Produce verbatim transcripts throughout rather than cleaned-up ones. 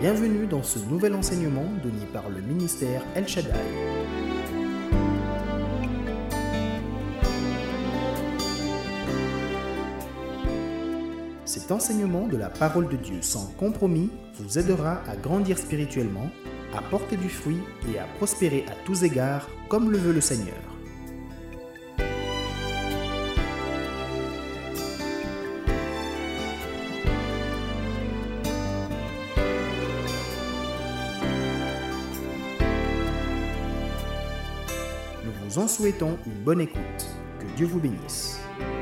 Bienvenue dans ce nouvel enseignement donné par le ministère El Shaddai. Cet enseignement de la parole de Dieu sans compromis vous aidera à grandir spirituellement, à porter du fruit et à prospérer à tous égards comme le veut le Seigneur. Nous vous en souhaitons une bonne écoute. Que Dieu vous bénisse.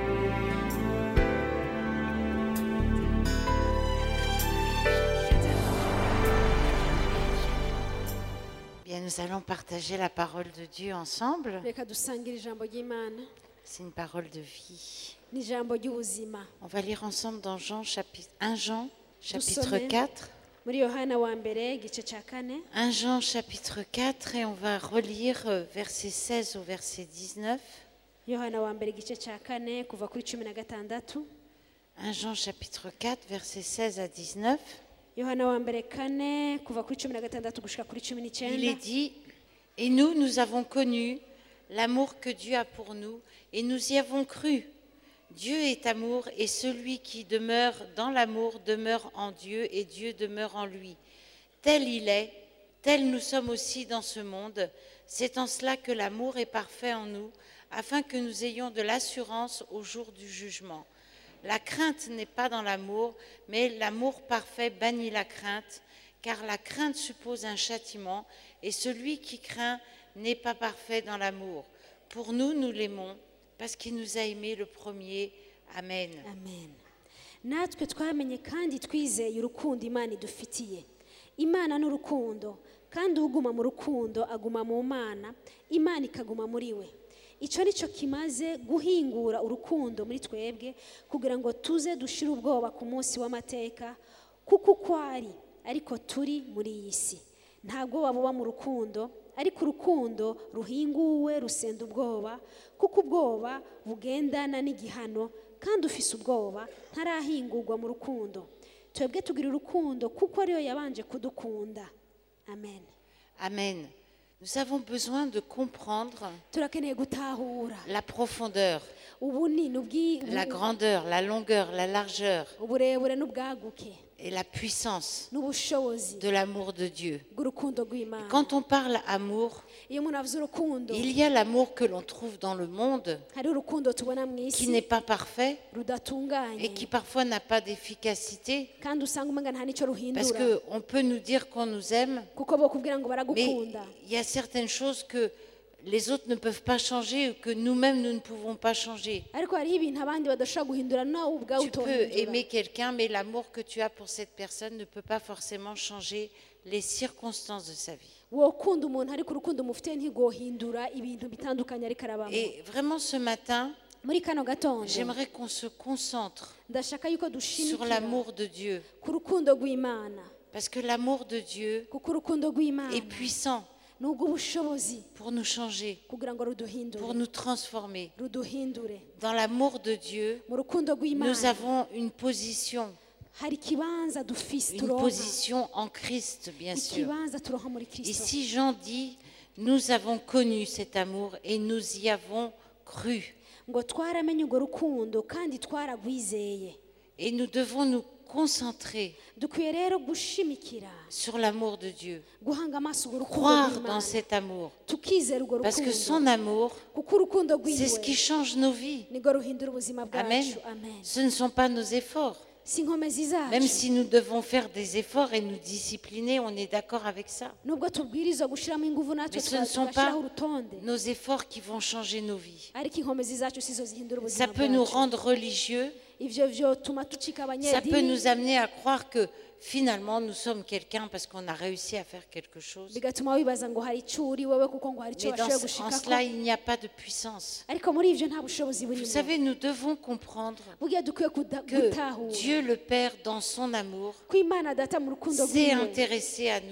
Bien, nous allons partager la parole de Dieu ensemble. reka dusangire ijambo ry'Imana C'est une parole de vie. n'ijambo ry'ubuzima. On va lire ensemble dans Jean chapitre un Jean chapitre Dusome. quatre. muri Yohana wa mbere igice cya kane un Jean chapitre quatre et on va relire euh, verset seize au verset dix-neuf. Yohana wa mbere igice cya kane kuva kuri cumi na gatandatu. un Jean chapitre quatre verset seize à dix-neuf. Yohana wa mbere kane kuva kuri cumi na gatandatu gushika kuri cumi Il n'icyenda. est dit, et nous, nous avons connu l'amour que Dieu a pour nous et nous y avons cru. Dieu est amour et celui qui demeure dans l'amour demeure en Dieu et Dieu demeure en lui. Tel il est, tel nous sommes aussi dans ce monde. C'est en cela que l'amour est parfait en nous, afin que nous ayons de l'assurance au jour du jugement. La crainte n'est pas dans l'amour, mais l'amour parfait bannit la crainte, car la crainte suppose un châtiment, et celui qui craint n'est pas parfait dans l'amour. Pour nous, nous l'aimons, parce qu'il nous a aimés le premier. Amen. amen. Natwe twamenye kandi twizeye urukundo Imana idufitiye. Imana ni urukundo, kandi uguma mu rukundo aguma mu Mana, Imana ikaguma muri we. Icyo ni cyo kimaze guhingura urukundo muri twebwe kugira ngo tuze dushire ubwoba ku munsi w'amateka, kuko uko ari ariko turi muri iyi si. Ntabwo buba mu rukundo, ariko urukundo ruhinguwe rusenda ubwoba, kuko ubwoba bugendana n'igihano, kandi ufise ubwoba ntarahingurwa mu rukundo. Twebwe tugira urukundo kuko ariyo yabanje kudukunda. Amen. Amen. Nous avons besoin de comprendre Turakeneye gutahura la profondeur, ubunini ubwi- la grandeur, la longueur, la largeur uburebure n'ubwaguke et la puissance n'ubushobozi de l'amour de Dieu. bw'urukundo rw'Imana. Quand on parle amour, Iyo umuntu avuze urukundo, il y a l'amour que l'on trouve dans le monde, hari urukundo tubona mu qui isi n'est pas parfait rudatunganye, et qui parfois n'a pas d'efficacité, kandi usanga umenga nta n'icyo parce ruhindura, qu'on peut nous dire qu'on nous aime, kuko bokubwira ngo mais baragukunda, il y a certaines choses que les autres ne peuvent pas changer ou que nous-mêmes nous ne pouvons pas changer. ariko hariho ibintu abandi badashobora guhindura nawe ubwawe Tu peux utohindura. aimer quelqu'un, mais l'amour que tu as pour cette personne ne peut pas forcément changer les circonstances de sa vie. wokunda umuntu ariko urukundo mufite ntigohindura ibintu bitandukanye ariko arabamo. Et vraiment ce matin, Muri kano gatondo j'aimerais qu'on se concentre ndashaka yuko sur dushimikira l'amour de Dieu, ku rukundo rw'Imana, parce que l'amour de Dieu kuko urukundo rw'Imana est puissant ni ubw'ubushobozi pour nous changer, kugira ngo ruduhindure, pour nous transformer. ruduhindure. Dans l'amour de Dieu, Mu rukundo nous rw'Imana avons une position, hari ikibanza dufise une turonka, position en Christ, bien sûr. ikibanza turonka muri Kristo. Ici, Jean dit, nous avons connu cet amour et nous y avons cru. ngo twaramenye urwo rukundo kandi twaragwizeye. Et nous devons nous concentrer Dukwiye rero gushimikira sur l'amour de Dieu, guhanga amaso urwo rukundo croire dans rw'Imana, cet amour, tukizera urwo parce que son rukundo, amour, kuko urukundo c'est ce qui rwiwe change nos vies. nirwo ruhindura ubuzima Amen. bwacu. Amen. Ce ne sont pas nos efforts. Si inkomezi zacu, Même si nous devons faire des efforts et nous discipliner, on est d'accord avec ça. nubwo tubwirizwa gushiramo ingufu natwe Mais ce ne sont pas tugashyiraho urutonde, nos efforts qui vont changer nos vies. ariko inkomezi zacu sizo zihindura Ça ubuzima peut nous bwacu. rendre religieux, Ivyo vyotuma tucika ça peut abanyedini, nous amener à croire que finalement nous sommes quelqu'un parce qu'on a réussi à faire quelque chose. bigatuma wibaza ngo hari icyo uri wowe kuko ngo hari icyo Mais dans, washoboye en gushikako, cela, il n'y a pas de puissance. ariko muri ivyo nta bushobozi Vous burimo. savez, nous devons comprendre Burya dukwiye kuda- que gutahura Dieu le Père, dans son amour, ko Imana data mu rukundo s'est rwiwe intéressé à nous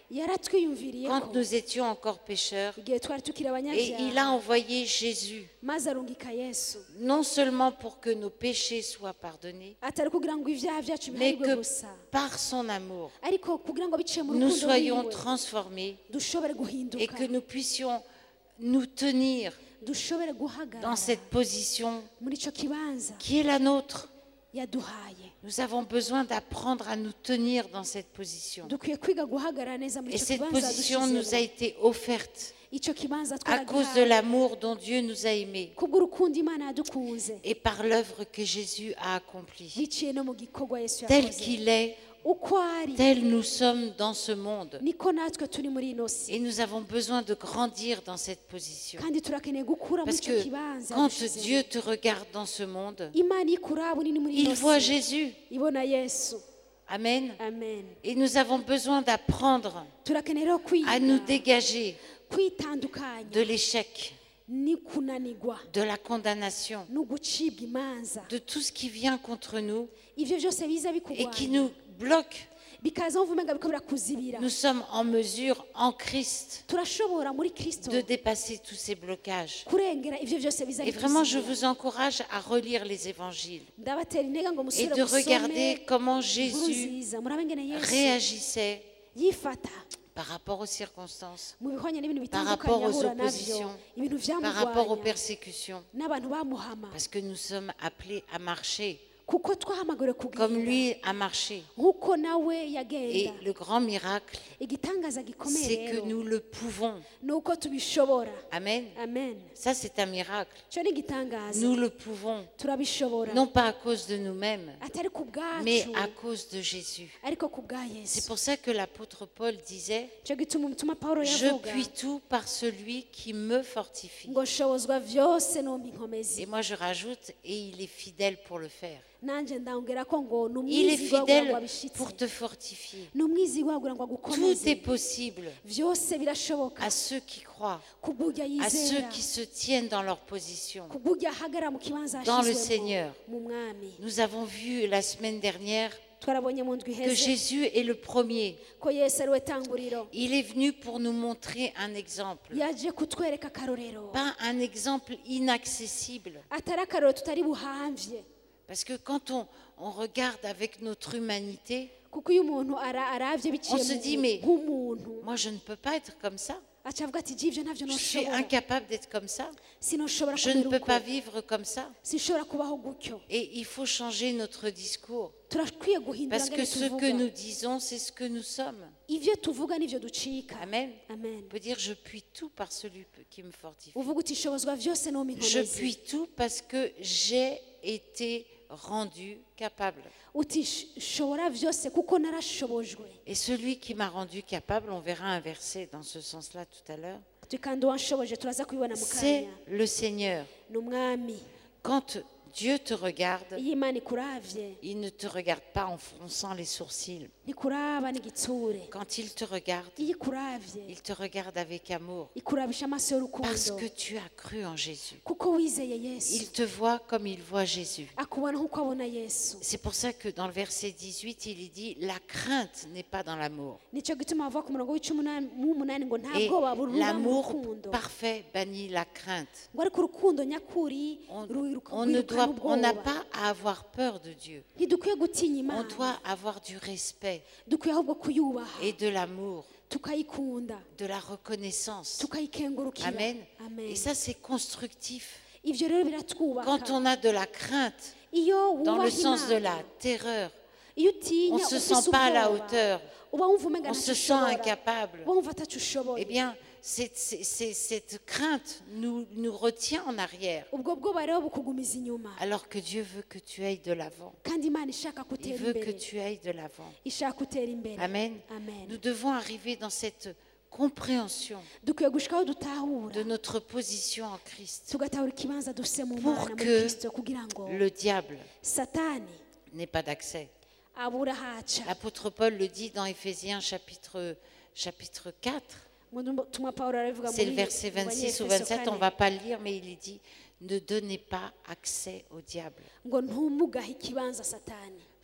yaratwiyumviriye quand ko nous étions encore pécheurs. igihe twari tukiri Et abanyabyaha il a envoyé Jésus, maze arungika yesu non seulement pour que nos péchés soient pardonnés, atari kugira ngo ibyaha byacu mais biharirwe que gusa par son amour, ariko kugira ngo biciye mu nous rukundo soyons rwiwe transformés dushobore et guhinduka que nous puissions nous tenir dushobore dans guhagarara cette position muri icyo kibanza qui est la nôtre. yaduhaye Nous avons besoin d'apprendre à nous tenir dans cette position. dukwiye kwiga guhagarara neza muri Et icyo cette kibanza position nous a dushyizemo été offerte icyo kibanza à cause de twaragihawe l'amour dont Dieu nous a aimés kubw'urukundo imana yadukunze et par l'œuvre que Jésus a accomplie. biciye no mu gikorwa yesu Tel yakoze qu'il est, uko ari tel nous sommes dans ce monde. niko natwe turi muri ino si Et nous avons besoin de grandir dans cette position. kandi turakeneye gukura muri Parce icyo que kibanza quand yadushyizemo. Dieu te regarde dans ce monde, imana ikuraba nini muri il ino voit si Jésus. ibona yesu Amen. amen Et nous avons besoin d'apprendre turakeneye rero kwiga à nous dégager kwitandukanya de l'échec, ni kunanigwa de la condamnation, no gucibwa imanza de tout ce qui vient contre nous ivyo byose biza et qui bikugwanya nous bloque. bikaza wumva umenga biriko birakuzibira Nous sommes en mesure, en Christ, turashobora muri kristo de dépasser tous ces blocages. kurengera ivyo byose biza Et vraiment, je bituzibira vous encourage à relire les évangiles ndabatera intege ngo et musubire de musome regarder comment inkuru Jésus nziza murabe ngene yesu réagissait yifata par rapport aux circonstances, mu bihwanye n'ibintu par bitandukanye rapport aux ahura navyo oppositions, ibintu par rapport aux vyamugwanya persécutions, n'abantu bamuhama parce que nous sommes appelés à marcher kuko twahamagariwe comme kugenda lui a marché. nk'uko nawe Et yagenda le grand miracle, igitangaza gikomeye c'est que rero nous le pouvons. ni uko tubishobora Amen. amen Ça, c'est un miracle. cyo ni igitangaza Nous le pouvons, turabishobora non pas à cause de nous-mêmes, atari ku mais bwacu à cause de Jésus. ariko ku bwa C'est yesu pour ça que l'apôtre Paul disait, cyo gituma umutima pawulo je yavuga puis tout par celui qui me fortifie. ngo nshobozwa vyose numva inkomezi Et moi, je rajoute, et il est fidèle pour le faire. nanjye ndongera ko ngo ni Il est umwizigwa kugira ngo fidèle abishitse pour te fortifier. ni umwizigwa kugira ngo Tout agukomeze est possible vyose birashoboka à ceux qui croient, kubw'urya à ceux yizera qui se tiennent dans leur position. kubw'urya ahagarara mu kibanza Dans le yashizwemo Seigneur. mu mwami Nous avons vu la semaine dernière twarabonye mu ndwi que iheze Jésus est le premier. ko yesu ari we tanguriro Il est venu pour nous montrer un exemple. yaje kutwereka akarorero Pas un exemple inaccessible. atari akarorero tutari buhamvye Parce que quand on, on regarde avec notre humanité, kuko iyo umuntu ara- aravye biciye On se dit, mu- mais- nk'umuntu moi je ne peux pas être comme ça. aca avuga ati jivyo navyo Je suis noshobora incapable d'être comme ça. sinoshobora Je ne kumera peux uko pas vivre comme ça. sinshobora kubaho gutyo Et il faut changer notre discours. turakwiye guhindura Parce que ngene ce que tuvuga nous disons, c'est ce que nous sommes. ivyo tuvuga nivyo ducika Amen. amen On peut dire, je puis tout par celui qui me fortifie. uvuga uti shobozwa vyose numva Je inkomezi puis tout parce que j'ai été rendu capable. uti "Sh- shobora vyose kuko narashobojwe Et celui qui m'a rendu capable, on verra un verset dans ce sens-là tout à l'heure, uti kandi uwanshoboje turaza kubibona mu c'est kanya le Seigneur. ni umwami Quand Dieu te regarde, iyo imana ikuravye il ne te regarde pas en fronçant les sourcils. ntikuraba n'igitsure Quand il te regarde, iyo ikuravye il te regarde avec amour ikurabisha amaso parce y'urukundo que tu as cru en Jésus. kuko wizeye yesu Il te voit comme il voit Jésus. akubona nk'uko abona yesu C'est pour ça que dans le verset dix-huit, il est dit, la crainte n'est pas dans l'amour. nicyo gituma bava ku murongo w'icumi n'umunani ngo nta Et bwoba buruba mu l'amour rukundo parfait bannit la crainte. ngo ariko urukundo nyakuri On, ruyiruka- on ne rwirukana doit, on n'a ubwoba pas à avoir peur de Dieu. ntidukwiye gutinya On imana doit avoir du respect dukwiye ahubwo kuyubaha et de l'amour, tukayikunda de la reconnaissance. tukayikengurukira Amen. Amen. Et ça, c'est constructif. ivyo rero biratwubaka Quand on a de la crainte, iyo dans wubaha le sens de Imana, la terreur, iyo utinya on ne se ufise sent pas à la ubwoba, hauteur, uba wumva umenga on ntacyo se sent ushobora, incapable. uba wumva ataco ushoboye Eh bien, c'est- c'est- c'est- cette crainte nous, nous retient en arrière, ubwo bwoba rero bukugumiza inyuma alors que Dieu veut que tu ailles de l'avant. kandi imana ishaka Il kutera veut que imbere tu ailles de l'avant. ishaka utera imbere Amen. amen Nous devons arriver dans cette compréhension dukwiye gushikaho dutahura de notre position en Christ. tugatahura ikibanza dufise mu Pour mana muri que kristo kugira ngo Le diable satani n'ait pas d'accès. abura haca L'apôtre Paul le dit dans Éphésiens chapitre, chapitre quatre. mu tumwa pawulo arabivuga C'est le muri verset mu vingt-six ou Banyefeso vingt-sept, on kane, ne va pas le lire, mais il est dit, ne donnez pas accès au diable. ngo ntumugahe ikibanza satani Vous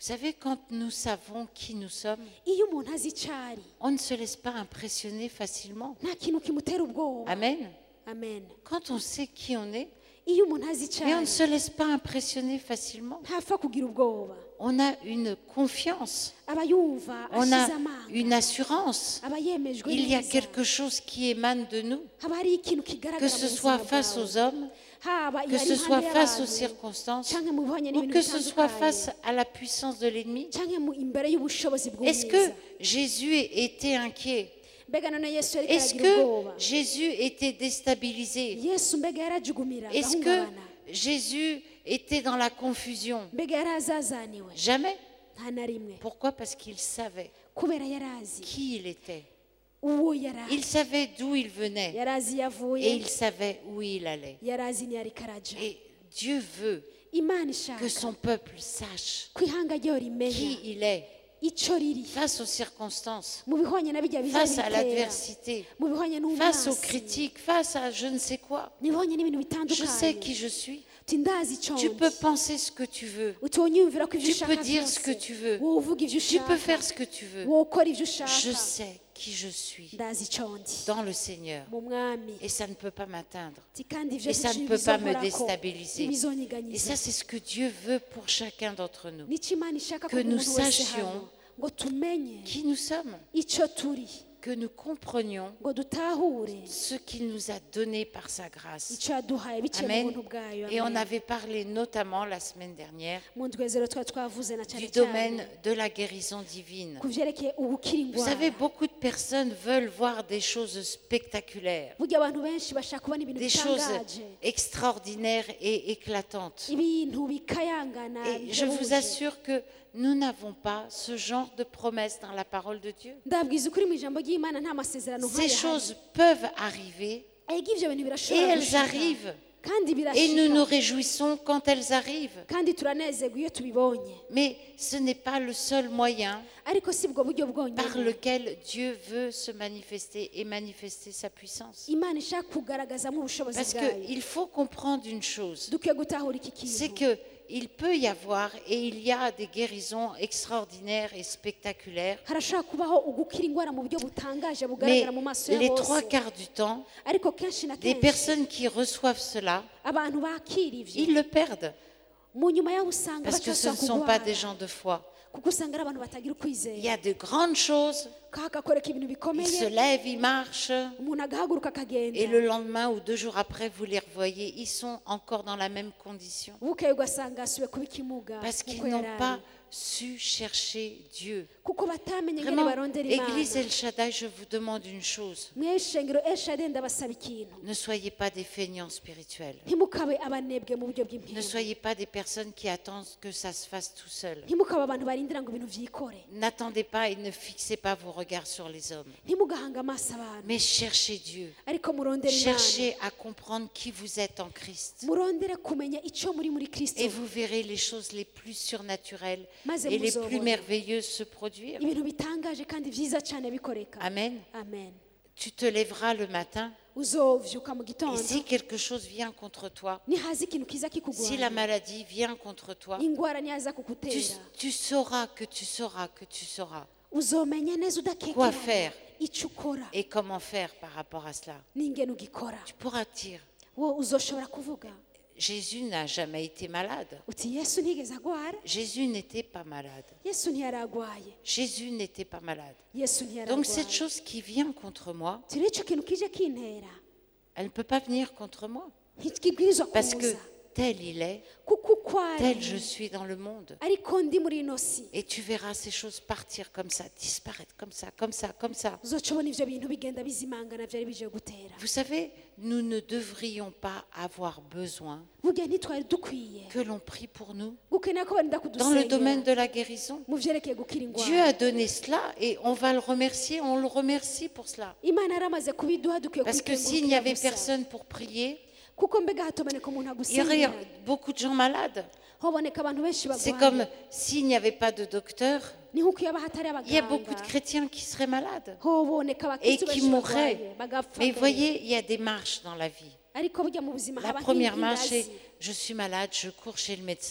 savez, quand nous savons qui nous sommes, iyo umuntu azi icyo ari on ne se laisse pas impressionner facilement. nta kintu kimutera ubwoba. Amen. Amen. Quand on sait qui on est, iyo umuntu azi icyo mais on ari ne se laisse pas impressionner facilement. ntapfa kugira ubwoba, On a une confiance, aba yumva on a ashize amanga, une assurance. aba yemejwe Il y a neza, quelque chose qui émane de nous, haba hari ikintu que kigaragara ce mu soit buzima face bwawe, aux hommes, haba que iyo ari ce soit impande face aux y'abantu, circonstances, canke mu bihwanye ou n'ibintu que ce soit bitandukanye, face à la puissance de l'ennemi. canke mu- imbere y'ubushobozi Est-ce bw'umwiza. que Jésus était inquiet? Mbega none Yesu yariko Est-ce aragira que ubwoba? Jésus était déstabilisé? Yesu mbega yarajugumira Est-ce que agahungabana? Jésus était dans la confusion? mbega yarazazaniwe? Jamais. nta na rimwe. Pourquoi? Parce qu'il savait kubera yarazi qui il était. uwo yari Il savait d'où il venait yarazi et yavuye, il savait où il allait. yarazi ntiyariko araja. Et Dieu veut Imana que ishaka son peuple sache ko ihanga ryo rimenya qui il est icyo riri face aux circonstances, mu bihwanye na bijya biza face à bitera, l'adversité, mu bihwanye face aux n'umwasi, critiques, face à je ne sais quoi. mu bihwanye n'ibintu Je sais bitandukanye. qui je suis. uti ndazi icyo Tu ndi. peux penser ce que tu veux. uti wonyumvira ko ibyo Tu peux ushaka dire ce que byose, tu veux. wowe uvuga ibyo Tu peux ushaka, faire ce que tu veux. wowe ukora ibyo Je ushaka. sais qui je suis ndazi icyo ndi dans le Seigneur. mu mwami. Et ça ne peut pas m'atteindre. Uti kandi ibyo Et ça ne ntibizonkorako, peut pas me déstabiliser. Et ntibizonyiganyiza. ça, c'est ce que Dieu veut pour chacun d'entre nous. nicyo Imana ishaka ko Que nous umuntu wese sachions hano ngo tumenye Qui nous sommes. icyo turi, Que nous comprenions ngo dutahure ce qu'il nous a donné par sa grâce. icyo yaduhaye biciye mu Amen. buntu bwayo. Et on Amen. avait parlé notamment la semaine dernière mu ndwezero twari twavuze na cyane du cyane domaine de la guérison divine. ku byerekeye ubukira Vous indwara. savez, beaucoup de personnes veulent voir des choses spectaculaires, burya abantu benshi bashaka kubona ibintu des choses bitangaje, extraordinaires et éclatantes. ibintu bikayangana Et je vous bihebuje. assure que nous n'avons pas ce genre de promesses dans la parole de Dieu. ndabwiza ukuri mu ijambo ry'Imana nta masezerano Ces nk'aya choses peuvent arriver hari. ega ibyo bintu et birashobora elles gushika, arrivent. kandi Et nous birashika, nous réjouissons quand elles arrivent. kandi turanezerwa iyo tubibonye, Mais ce n'est pas le seul moyen ariko si bwo buryo par bwonyine lequel Dieu veut se manifester et manifester sa puissance. Imana ishaka kugaragazamo ubushobozi Parce bwayo. qu'il faut comprendre une chose, dukwiye gutahura iki c'est kintu, qu'il peut y avoir et il y a des guérisons extraordinaires et spectaculaires, harashobora kubaho ugukira indwara mu buryo butangaje mais bugaragara mu maso ya les bose, trois quarts du temps, ariko kenshi na les kenshi personnes qui reçoivent cela, abantu bakira ivyo ils le perdent mu nyuma yaho usanga parce que ce ne bacashobora sont pas kugwara, des gens de foi. kuko usanga ari abantu batagira Il y ukwizera, a de grandes choses, kagakoreka ibintu ils bikomeye, se lèvent, ils marchent, umuntu agahaguruka akagenda, et le lendemain ou deux jours après, vous les revoyez, ils sont encore dans la même condition. bukeye ugasanga asubiye kuba ikimuga Parce qu'ils nk'uko n'ont yari pas ari. su chercher Dieu. kuko batamenye ingene Vraiment, barondera Église Imana. El Shaddai, je vous demande une chose. mwe shengero eshade ndabasaba ikintu, Ne soyez pas des feignants spirituels. ntimukabe abanebwe mu buryo Ne bw'impindu, soyez pas des personnes qui attendent que ça se fasse tout seul. ntimukabe abantu barindira ngo ibintu vyikore, N'attendez pas et ne fixez pas vos regards sur les hommes. ntimugahanga amaso abantu, Mais cherchez Dieu. ariko murondere Imana, Cherchez à comprendre qui vous êtes en Christ. murondere kumenya icyo muri muri Kristo, Et vous verrez les choses les plus surnaturelles Maze et les muzobona plus merveilleuses se produire. ibintu bitangaje kandi vyiza cyane bikoreka. Amen. Amen. Tu te lèveras le matin uzovyuka mu et gitondo, si quelque chose vient contre toi, nihaza ikintu kiza si la kikugwara, maladie vient contre toi, ingwara nihaza tu, kukutera, tu sauras que tu sauras que tu sauras uzomenya neza quoi udakekera faire icyo ukora et comment faire par rapport à cela. n'ingene ugikora. Tu pourras dire, wowe uzoshobora kuvuga Jésus n'a jamais été malade. uti Yesu ntigeze agwara, Jésus n'était pas malade. Yesu ntiyari agwaye, Jésus n'était pas malade. Yesu ntiyari Donc cette agwaye. chose qui vient contre moi, uti rero icyo kintu kije kintera elle ne peut pas venir contre moi. ntikibwirizwa Parce que kuza, tel il est, kuko uko tel ari je suis dans le monde. ariko ndi muri ino si, Et tu verras ces choses partir comme ça, disparaître comme ça, comme ça, comme ça. uzoca ubona ivyo bintu bigenda bizimangana vyari bije gutera. Vous savez, nous ne devrions pas avoir besoin burya ntitwari dukwiye que l'on prie pour nous gukenera ko barinda dans le domaine kudusengera de la guérison. mu vyerekeye gukira Dieu a ingwara. donné cela et on va le remercier, on le remercie pour cela. Imana yaramaze kubiduha dukwiye Parce que s'il n'y avait kwikengurukira gusa. personne pour prier, kuko mbega hataboneka umuntu il y aurait agusengera, beaucoup de gens malades. hoboneka abantu benshi C'est bagwaye, comme s'il n'y avait pas de docteur, ni nk'uko iyo haba hatari il y a beaucoup de abaganga, chrétiens qui seraient malades hoboneka et abakristo qui benshi mourraient. bagwaye bagapfa Mais mbere. voyez, il y a des marches dans la vie. ariko burya mu buzima La haba première nk'ingazi. marche, c'est je suis malade, je cours chez le médecin.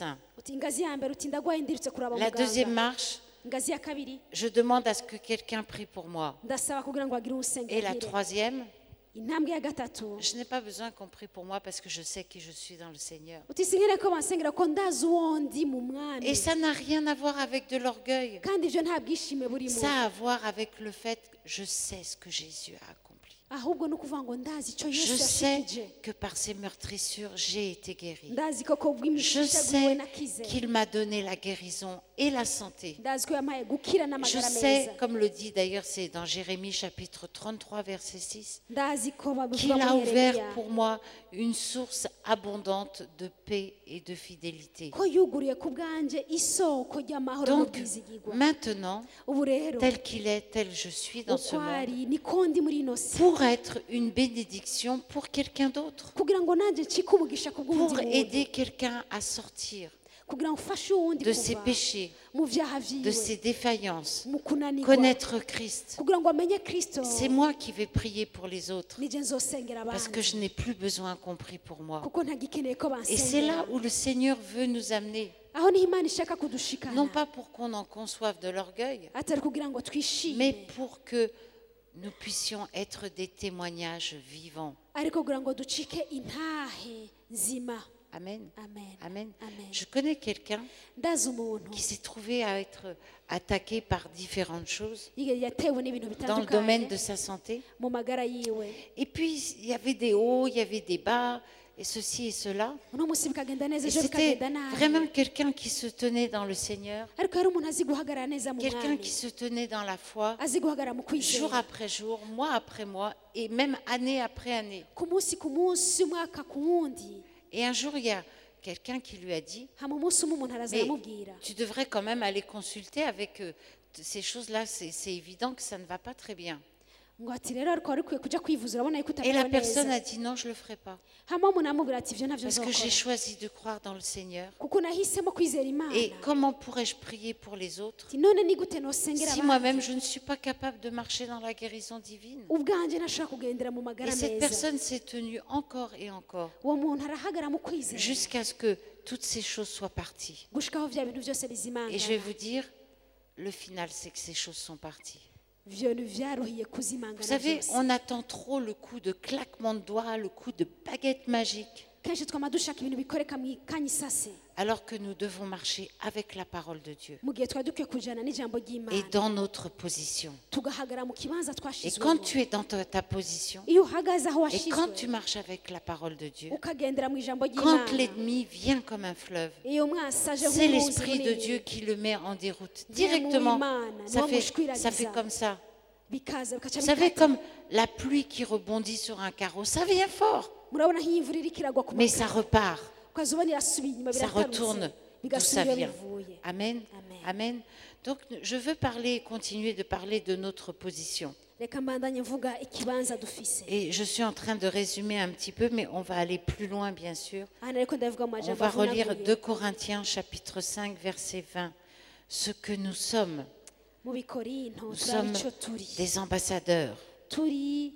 uti ingazi ya mbere uti ndagwaye ndirutse kuraba La deuxième muganga marche, ingazi ya kabiri je demande à ce que quelqu'un prie pour moi. ndasaba kugira ngo agire Et la usengera troisième, intambwe ya gatatu je n'ai pas besoin qu'on prie pour moi parce que je sais qui je suis dans le Seigneur. uti sinkeneye ko bansengera ko ndazi uwo ndi mu mwami Et ça n'a rien à voir avec de l'orgueil. kandi ibyo nta bwishime burimo Ça a à voir avec le fait que je sais ce que Jésus a accompli. ahubwo ni ukuvuga ngo ndazi icyo Je yesu sais yashikije que par ses meurtrissures, j'ai été guéri. ndazi ko ko Je bw'imishaguwe sais nakize qu'il m'a donné la guérison et la santé. ndazi ko yampaye gukira Je n'amagara sais, meza comme le dit d'ailleurs, c'est dans Jérémie chapitre trente-trois, verset six, ndazi ko qu'il babivuga a muri ouvert Yeremiya pour moi une source abondante de paix et de fidélité. ko yuguriye ku bwanjye isoko ry'amahoro Donc, n'ubwizigirwa maintenant, ubu rero tel qu'il est, tel je suis dans ce uko monde, ari niko ndi muri ino si pour être une bénédiction pour quelqu'un d'autre, kugira ngo nanjye ncike umugisha ku pour bw'ubundi muntu aider quelqu'un à sortir kugira ngo ufashe uwundi de ses kuva péchés, mu byaha de vyiwe ses défaillances, mu kunanirwa connaître Christ. kugira ngo amenye kristo C'est moi qui vais prier pour les autres nije nzosengera parce que abandi je n'ai plus besoin qu'on prie pour moi. kuko ntagikeneye ko Et c'est bansengera là où le Seigneur veut nous amener, aho niho imana ishaka kudushikana non pas pour qu'on en conçoive de l'orgueil, atari kugira ngo twishime mais pour que nous puissions être des témoignages vivants. ariko kugira ngo ducike intahe nzima Amen. amen Amen. Amen. Je connais quelqu'un ndazi umuntu qui s'est trouvé à être attaqué par différentes choses yigeze yatewe n'ibintu dans le domaine bitandukanye de sa santé. mu magara yiwe Et puis, il y avait des hauts, il y avait des bas, et ceci et cela. uno munsi bikagenda neza Et ejo c'était bikagenda nabi vraiment quelqu'un qui se tenait dans le Seigneur, ariko yari umuntu azi guhagarara neza mu quelqu'un mwami qui se tenait dans la foi, azi guhagarara mu jour kwizera après jour, mois après mois, et même année après année. ku munsi ku munsi umwaka ku wundi Et un jour, il y a quelqu'un qui lui a dit, hama umunsi umwe umuntu araza mais aramubwira tu devrais quand même aller consulter avec euh, ces choses-là, c'est c'est évident que ça ne va pas très bien. ngo ati rero ariko wari ukwiye kujya kwivuza urabona yuko Et la utamerewe personne neza a dit, non, je ne le ferai pas, hama umuntu aramubwira ati ibyo ntabyo parce que j'ai nzokora choisi de croire dans le Seigneur. kuko nahisemo kwizera imana Et comment pourrais-je prier pour les autres ati none ni gute nosengera si abandi moi-même je ne suis pas capable de marcher dans la guérison divine? ubwanjye ntashobora kugendera mu Et magara cette meza personne s'est tenue encore et encore uwo muntu arahagara mu kwizera jusqu'à ce que toutes ces choses soient parties. gushikaho bya bintu byose Et je vais bizimangana vous dire, le final, c'est que ces choses sont parties. ibyo bintu byaruhiye Vous kuzimangana savez, byose on attend trop le coup de claquement de doigts, le coup de baguette magique, kenshi twama dushaka ibintu bikoreka mu ikanya isase alors que nous devons marcher avec la parole de Dieu mu gihe twari dukwiye kujana n'ijambo ry'imana et dans notre position. tugahagarara mu kibanza Et twashizwemo quand tu es dans ta, ta position, iyo uhagaze aho et quand tu washyizwe marches avec la parole de Dieu, ukagendera mu ijambo quand ry'imana l'ennemi vient comme un fleuve, iyo umwasi aje c'est nk'uruzi l'Esprit de runini, Dieu qui le met en déroute Viens, directement. Mouimana, Ça Noa fait, Mouchkwiragiza. ça fait comme ça. bikaza bikaca Vous savez, bikata. comme la pluie qui rebondit sur un carreau, ça vient fort, murabona nk'iyo imvura iriko iragwa ku mais ça makaro repart, ukaza ubona irasubiye inyuma ça biratarutse retourne d'où ça bigasubira iyo vient. bivuye Amen. Amen. Amen. Donc, je veux parler, continuer de parler de notre position. reka mbandanye mvuga ikibanza dufise Et je suis en train de résumer un petit peu, mais on va aller plus loin, bien sûr. hano ariko ndavuga mu On majambo va relire avunaguye. deux Corinthiens, chapitre cinq, verset vingt. Ce que nous sommes, mu bikorinto nous turaba sommes ico turi des ambassadeurs. turi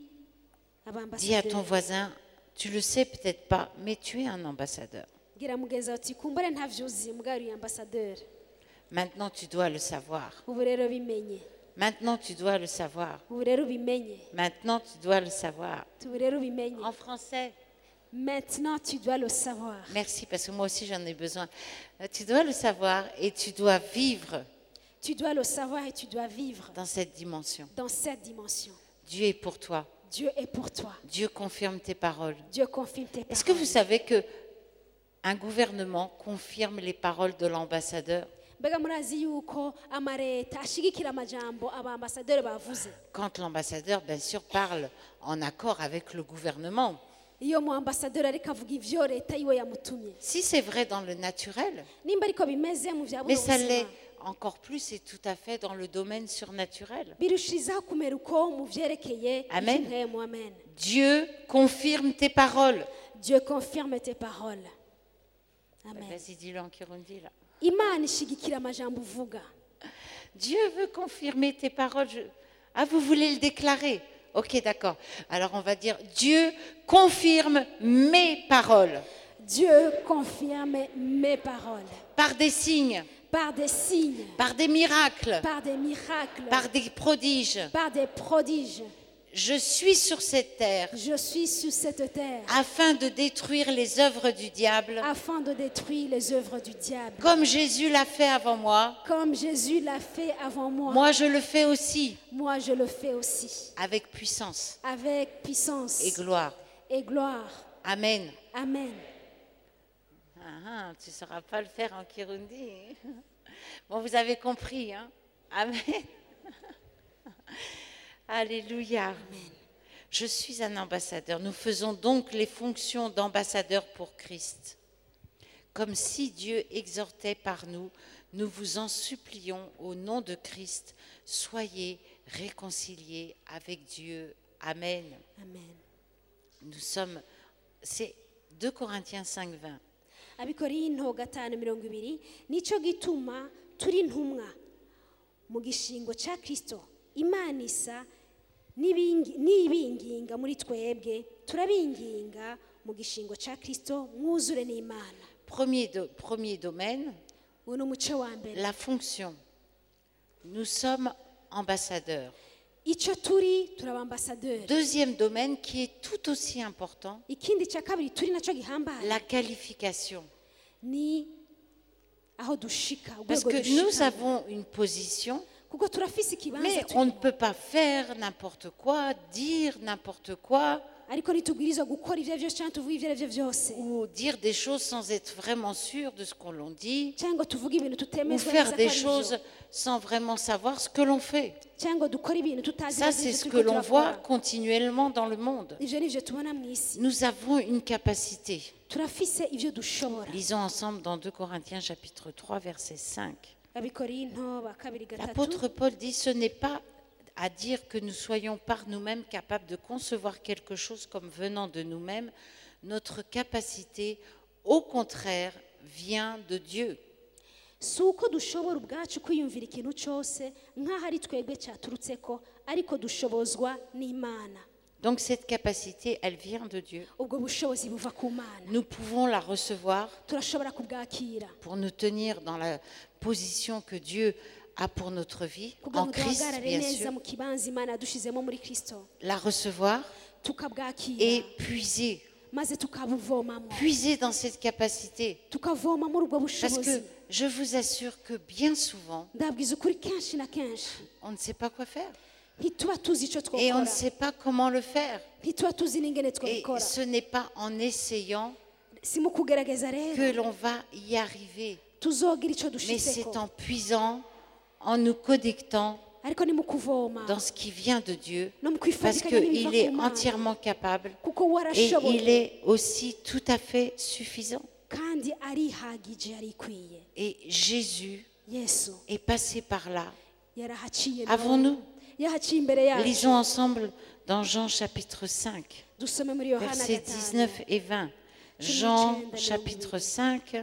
Dis à ton abambasaderi voisin, tu le sais peut-être pas, mais tu es un ambassadeur. gira mugenzi wawe uti kumbure ntavyuzi mbwa uri ambasaderi Maintenant, tu dois le savoir. ubu rero bimenye Maintenant, tu dois le savoir. ubu rero ubimenye Maintenant, tu dois le savoir. ubu rero ubimenye En français, maintenant tu dois le savoir merci, parce que moi aussi j'en ai besoin. Euh, Tu dois le savoir et tu dois vivre tu dois le savoir et tu dois vivre dans cette dimension. dans cette dimension Dieu est pour toi. Dieu est pour toi Dieu confirme tes paroles. Dieu confirme tes Est-ce que vous paroles savez que un gouvernement confirme les paroles de l'ambassadeur? mbega murazi yuko amareta ashigikira amajambo abambasaderi bavuze Quand l'ambassadeur, bien sûr, parle en accord avec le gouvernement. iyo mu ambasaderi ariko avuga ivyo leta yiwe yamutumye Si c'est vrai dans le naturel, nimba ariko bimeze mu vya mais buno ça buzima l'est encore plus et tout à fait dans le domaine surnaturel. birushirizaho kumera uko mu vyerekeye Amen. ivy'impwemu. Amen. Dieu confirme tes paroles. Dieu confirme tes paroles. Amen. Vas-y, dis-le en Kirundi, là. Imana ishigikira amajambo uvuga. Dieu veut confirmer tes paroles. Je- Ah, vous voulez le déclarer? Ok, d'accord. Alors on va dire, Dieu confirme mes paroles. Dieu confirme mes paroles. par des signes, par des signes, par des miracles, par des miracles, par des prodiges. par des prodiges. Je suis sur cette terre Je suis sur cette terre afin de détruire les œuvres du diable, afin de détruire les œuvres du diable. comme Jésus l'a fait avant moi. Comme Jésus l'a fait avant moi, Moi, je le fais aussi, moi je le fais aussi, avec puissance avec puissance et gloire. et gloire. Amen. Amen. Ah, ah, tu ne sauras pas le faire en Kirundi. Bon, vous avez compris, hein? Amen. Alléluia. Je suis un ambassadeur. Nous faisons donc les fonctions d'ambassadeur pour Christ. Comme si Dieu exhortait par nous, nous vous en supplions au nom de Christ, soyez réconciliés avec Dieu. Amen. Amen. Nous sommes, c'est deux Corinthiens cinq, vingt. Abikorinto gatanu mirongo ibiri nico gituma turi ntumwa mu gishingo ca Kristo. Imana isa n'ibingi- n'ibinginga muri twebwe, turabinginga mu gishingo ca Kristo, mwuzure n'Imana. Premier, do- premier domaine, Uwo ni umuco wa mbere. la fonction. Nous sommes ambassadeurs. Ico turi turaba ambasaderi. Deuxième domaine qui est tout aussi important, Ikindi ca kabiri turi naco gihambaye la qualification. ni aho dushika, Parce urwego que nous dushika. avons une position, Kuko turafise ikibanza mais on ne turimo. peut pas faire n'importe quoi, dire n'importe quoi, Ariko ntitubwirizwa gukora ivyo vyose canke tuvuge ivyo arivyo vyose ou dire des choses sans être vraiment sûr de ce qu'on l'on dit, cyangwa tuvuge ibintu ou tutemezwa faire neza ko des ari choses vyo sans vraiment savoir ce que l'on fait. cyangwa dukora ibintu tutazi Ça, neza c'est ivyo ce turiko que l'on voit turakora. continuellement dans le monde. Ivyo nivyo tubona mw'isi. Nous avons une capacité. Turafise ivyo dushobora. Lisons ensemble dans deux Corinthiens chapitre trois, verset cinq. Abikorinto ba kabiri gatatu. L'apôtre Paul dit, ce n'est pas à dire que nous soyons par nous-mêmes capables de concevoir quelque chose comme venant de nous-mêmes. Notre capacité, au contraire, vient de Dieu. Si uko dushobora ubwacu kwiyumvira ikintu cyose nk'aho ari twebwe cyaturutseko, ariko dushobozwa n'Imana. Donc cette capacité, elle vient de Dieu. Ubwo bushobozi buva ku Mana. Nous pouvons la recevoir Turashobora kubwakira pour nous tenir dans la position que Dieu a pour notre vie, kugira en ngo Christ, duhagarare bien neza sûr. mu kibanza Imana yadushizemo muri Kristo. La recevoir Tukabwakira et puiser. maze tukabuvomamo. Puiser dans cette capacité. Tukavoma muri ubwo Parce bushobozi. que je vous assure que bien souvent, Ndabwiza ukuri kenshi na kenshi on ne sait pas quoi faire. ntituba tuzi icyo Et on twakora, ne sait pas comment le faire. ntituba tuzi n'ingene Et twabikora. ce n'est pas en essayant Si mu kugerageza que rero l'on va y arriver. tuzogira icyo Mais c'est dushitseko, en puisant, en nous connectant ariko ni mu kuvoma dans ce qui vient de Dieu. no mu Parce kwifatikanya n'ibiva qu'il est ku Mana, entièrement capable kuko et warashoboye il est aussi tout à fait suffisant. kandi arihagije, arikwiye. Et Jésus Yesu est passé par là. yarahaciye nawe. Avons-nous? yahaciye imbere yacu. Lisons ensemble dans Jean chapitre cinq, Dusome muri Yohana versets gatanu dix-neuf et vingt. Jean chapitre cinq,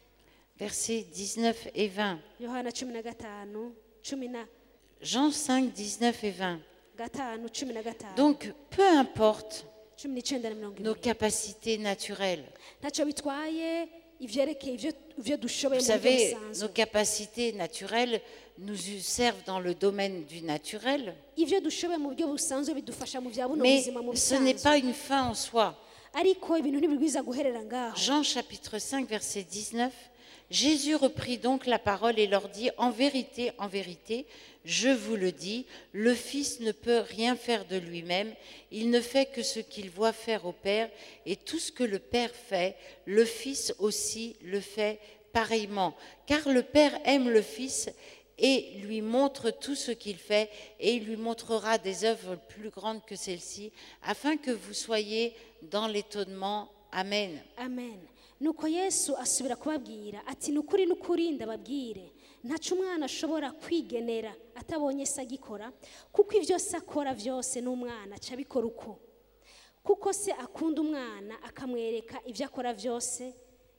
versets dix-neuf et vingt. Yohana cumi na gatanu cumi na Jean cinq, dix-neuf et vingt. gatanu cumi na gatanu Donc, peu importe cumi n'icyenda na mirongo nos ibiri, capacités naturelles. ntacyo bitwaye ivyerekeye ivyo ivyo dushoboye Vous mu buryo savez, busanzwe. nos capacités naturelles nous servent dans le domaine du naturel, Ivyo dushoboye mu buryo busanzwe bidufasha mu vya buno mais buzima mu ce n'est bisanzwe, pas une fin en soi. ariko ibintu ntibibwiza guherera ngaho. Jean chapitre cinq, verset dix-neuf. Jésus reprit donc la parole et leur dit, en vérité, en vérité, je vous le dis, le Fils ne peut rien faire de lui-même, il ne fait que ce qu'il voit faire au Père, et tout ce que le Père fait, le Fils aussi le fait pareillement. Car le Père aime le Fils et lui montre tout ce qu'il fait, et il lui montrera des œuvres plus grandes que celles-ci, afin que vous soyez dans l'étonnement. Amen. Amen. Nuko Yesu asubira kubabwira ati nukuri nukuri ndababwire ntaco umwana ashobora kwigenera atabonye se agikora, kuko ivyo se akora vyose n'umwana aca abikora uko, kuko se akunda umwana akamwereka ivyo akora vyose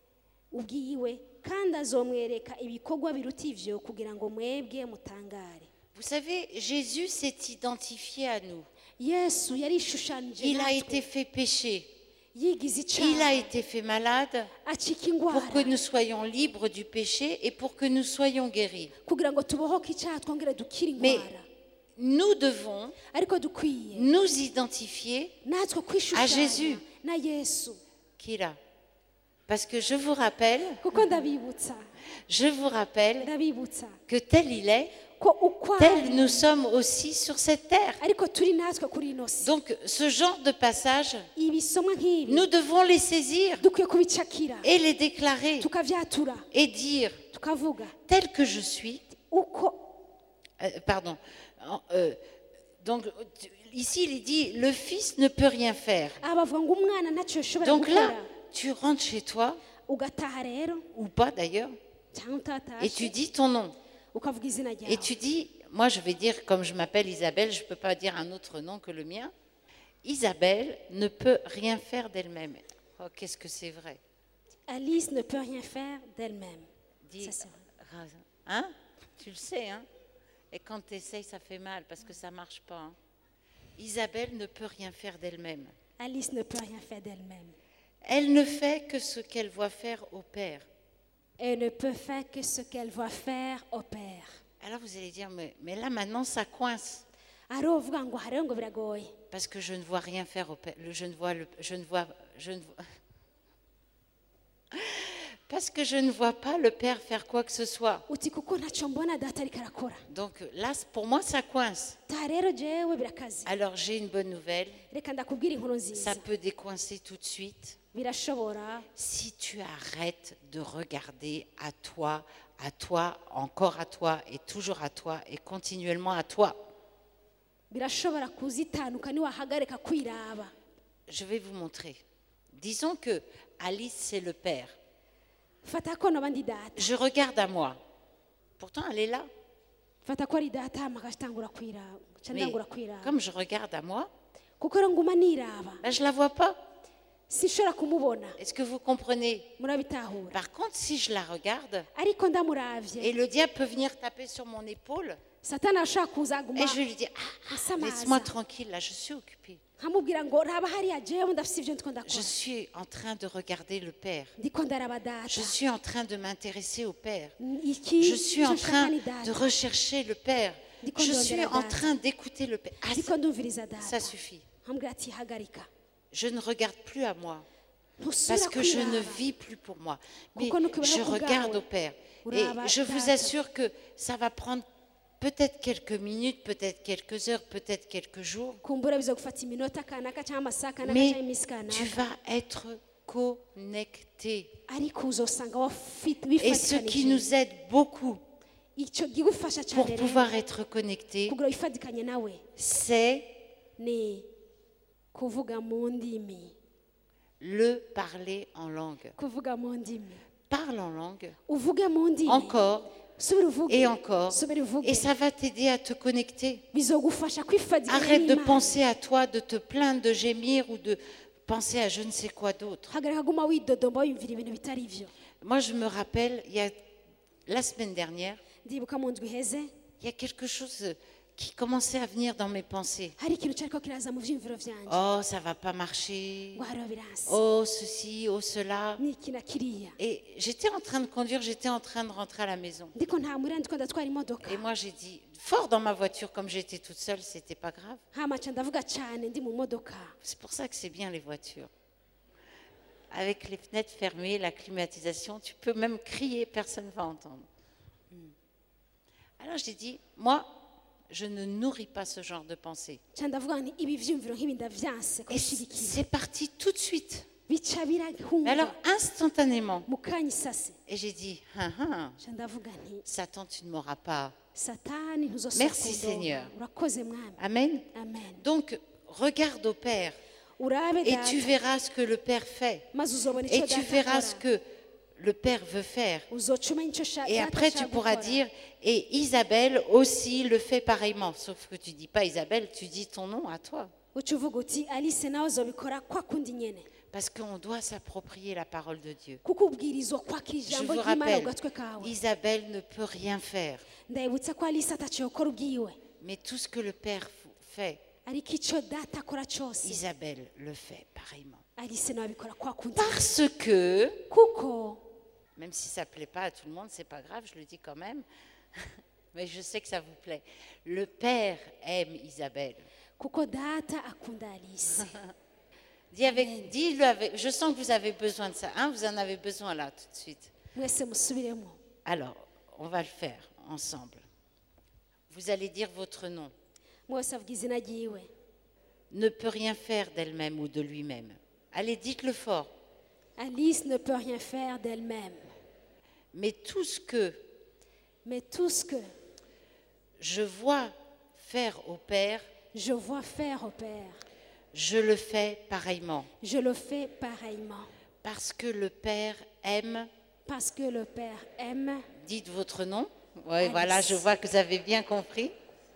ubwiwe, kandi azomwereka ibikorwa biruta ivyo kugira ngo mwebwe mutangare. Vous savez, Jésus s'est identifié à nous. Yesu yarishushanije Il a natwe. été fait péché. yigize Il a icyaha été fait malade acika pour indwara que nous soyons libres du péché et pour que nous soyons guéris. kugira ngo tubohoke icyaha twongere dukire Mais indwara nous devons ariko dukwiye nous identifier natwe à kwishushanya Jésus. na yesu qui est là. Parce que je vous rappelle, kuko ndabibutsa je vous rappelle ndabibutsa que tel il est, ko uko tel ari nous sommes aussi sur cette terre. ariko turi natwe kuri ino si Donc ce genre de passage, ibisomwa nk'ibi nous devons les saisir dukwiye kubicakira et les déclarer tukavyatura et dire, tukavuga tel que je suis, uko euh, pardon, euh, donc tu- ici il dit, le Fils ne peut rien faire. abavuga ngo umwana ntacyo yashobora Donc gukora là, tu rentres chez toi, ugataha rero ou pas d'ailleurs, cyangwa et tu utatashe dis ton nom. ukavuga izina Et ryawe tu dis, moi je vais dire, comme je m'appelle Isabelle, je ne peux pas dire un autre nom que le mien. Isabelle ne peut rien faire d'elle-même. Oh, qu'est-ce que c'est vrai. Alice ne peut rien faire d'elle-même. Dis, Ça, c'est vrai. hein? Tu le sais, hein? Et quand tu essayes, ça fait mal parce que ça ne marche pas. hein. Isabelle ne peut rien faire d'elle-même. Alice ne peut rien faire d'elle-même. Elle ne fait que ce qu'elle voit faire au Père. Elle ne peut faire que ce qu'elle voit faire au Père. Alors vous allez dire, mais, mais là maintenant ça coince. Ariho uvuga ngo hariho ngo biragoye Parce que je ne vois rien faire au Père. Le- Je ne vois, le, je ne vois, je ne vois. Parce que je ne vois pas le Père faire quoi que ce soit. uti kuko ntacyo mbona data ariko arakora Donc là, pour moi, ça coince. taha rero jewe birakaze Alors j'ai une bonne nouvelle. reka ndakubwira inkuru nziza Ça peut décoincer tout de suite. birashobora Si tu arrêtes de regarder à toi, à toi, encore à toi, et toujours à toi, et continuellement à toi. birashobora kuzitanuka niwahagarika kwiraba Je vais vous montrer. Disons que Alice, c'est le Père. fata ko noba ndi data Je regarde à moi. Pourtant, elle est là. fata ko ari data hama agatangura kwiraba nca Mais ndangura kwiraba comme je regarde à moi, kuko rero nguma niraba ben, je ne la vois pas. sinshobora kumubona Est-ce que vous comprenez? murabitahura Par contre, si je la regarde, ariko ndamuravye et le diable peut venir taper sur mon épaule, satani ashobora kuza aguma et je lui dis, ah, asamaza laisse-moi tranquille, là, je suis occupée. nkamubwira ngo raba hariya jewe ndafise ivyo ndiko Je ndakora suis en train de regarder le Père. ndiko ndaraba data Je suis en train de m'intéresser au Père. iki Je suis en icyo train nshaka ni de data rechercher le Père. Je suis en train d'écouter le Père. Ah, ndiko ndumviriza ça data suffit. nkambwira ati hagarika Je ne regarde plus à moi. Parce ntusubira que je ne kwiraba vis plus pour moi. Mais Kuko nukubona je ku regarde bwawe. au Père. Et Uraba je vous data. assure que ça va prendre peut-être quelques minutes, peut-être quelques heures, peut-être quelques jours. kumbura bizogufata iminota kanaka cyangwa amasaha kanaka Mais cyangwa iminsi kanaka tu vas être connecté. ariko uzosanga wafite Et ce qui wifatikanije nous aide beaucoup icyo kigufasha pour cyane pouvoir rero être connecté, kugira wifatikanye nawe c'est ni kuvuga mu ndimi le parler en langue. kuvuga mu ndimi Parle en langue, uvuge mu ndimi encore subira uvuge et encore. subira uvuge Et ça va t'aider à te connecter. bizogufasha kwifatikanya Arrête de n'Imana. penser à toi, de te plaindre, de gémir ou de penser à je ne sais quoi d'autre. hagarika guma widodomba wiyumvira ibintu bitari byo Moi, je me rappelle, il y a la semaine dernière, ndibuka mu ndwi iheze il y a quelque chose qui commençait à venir dans mes pensées. hari ikintu cyariko kiraza mu vyiyumviro vyanje Oh, ça va pas marcher. ngo hariho biransi Oh, ceci, oh, cela. niki na kiriya Et j'étais en train de conduire, j'étais en train de rentrer à la maison. ndiko nta murira ndiko ndatwara imodoka Et moi, j'ai dit, fort dans ma voiture, comme j'étais toute seule, c'était pas grave. hama ca ndavuga cyane ndi mu modoka C'est pour ça que c'est bien les voitures. Avec les fenêtres fermées, la climatisation, tu peux même crier, personne ne va entendre. Alors j'ai dit, moi, je ne nourris pas ce genre de pensée. ca ndavuga nti ibi vyiyumviro nk'ibi ndavyanse Et kubishigikira c'est parti tout de suite. bica Mais birahunga alors, instantanément. mu kanya isase Et j'ai dit, hein, hein, ca ndavuga nti Satan, tu ne m'auras pas. satani ntuzosubira Merci, kundonka. Seigneur. urakoze mwami Amen. amen Donc, regarde au Père urabe et data tu verras ce que le Père fait. maze uzobona Et icyo tu data verras ce akora que le Père veut faire. uzoca umenya icyo sha- Et data après, tu ashaka pourras gukora. dire, et Isabelle aussi le fait pareillement. Sauf que tu dis pas Isabelle, tu dis ton nom à toi. uca uvuga uti alice nawe uzobikora kwa kundi nyene Parce qu'on doit s'approprier la parole de Dieu. kuko ubwirizwa kwakira Je ijambo vous ry'imana rappelle, ku gatwe kawe Isabelle ne peut rien faire. ndabibutsa ko alice ataciye gukora ubwiwe Mais tout ce que le Père f- fait, ariko icyo data akora cyose Isabelle le fait pareillement. Alice nawe abikora kwa kundi Parce que, kuko même si ça ne plaît pas à tout le monde, c'est pas grave, je le dis quand même, mais je sais que ça vous plaît. Le Père aime Isabelle. kuko data akunda Alice. Dis avec, dis-le avec, je sens que vous avez besoin de ça, hein, vous en avez besoin là tout de suite. Mwese musubiremo. Alors, on va le faire ensemble. Vous allez dire votre nom. Mwese avuga izina ryiwe. Ne peut rien faire d'elle-même ou de lui-même. Allez, dites-le fort. Alice ne peut rien faire d'elle-même. Mais tout ce que Mais tout ce que je vois faire au Père, je vois faire au Père, je le fais pareillement. je le fais pareillement. Parce que le Père aime. Parce que le Père aime. Dites votre nom. Oui, Alice. voilà, je vois que vous avez bien compris.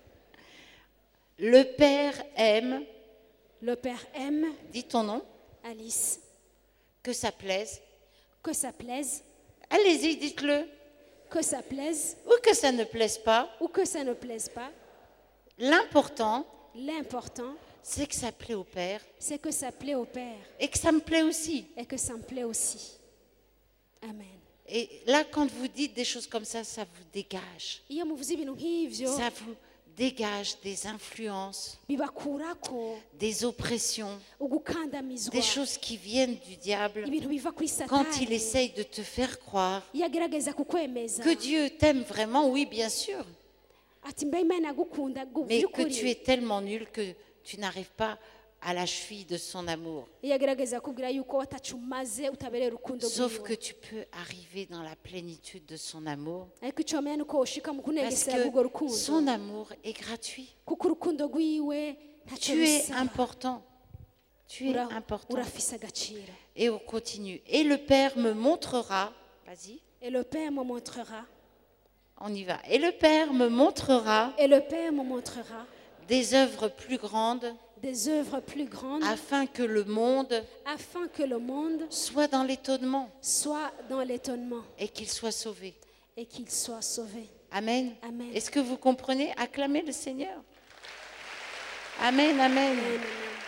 Le Père aime. Le Père aime. Dis ton nom. Alice. Que ça plaise. Que ça plaise. Allez-y, dites-le. Que ça plaise. Ou que ça ne plaise pas. Ou que ça ne plaise pas. L'important, L'important, c'est que ça plaît au Père c'est que ça plaît au Père et que ça me plaît aussi. et que ça me plaît aussi. Amen. Et là, quand vous dites des choses comme ça, ça vous dégage. Iyo muvuze ibintu nk'ivyo Ça vous dégage des influences, bibakurako des oppressions, ugukandamizwa, des choses qui viennent du diable ibintu biva kuri quand il Satani. essaye de te faire croire Iyo agerageza kukwemeza que Dieu t'aime vraiment, oui, bien sûr, ati mbe Imana agukunda mais que tu by'ukuri. es tellement nul que tu n'arrives pas à la cheville de son amour. Iyo agerageza kubwira yuko watacu umaze utabereye urukundo Sauf que rwiwe. tu peux arriver dans la plénitude de son amour Ariko icyo wamenya ni uko ushika mu parce kunengesera bw'urwo que rukundo son amour est gratuit. kuko urukundo rwiwe ntacyo Tu es bisaba. important. Tu es Ura- important. urafise agaciro. Et on continue. Et le Père me montrera, vas-y, Et le Père me montrera. on y va. Et le Père me montrera Et le Père me montrera des œuvres plus grandes des œuvres plus grandes afin que le monde afin que le monde soit dans l'étonnement soit dans l'étonnement et qu'il soit sauvé. et qu'il soit sauvé. Amen. Amen. Est-ce que vous comprenez? Acclamez le Seigneur. Amen, amen. Amen.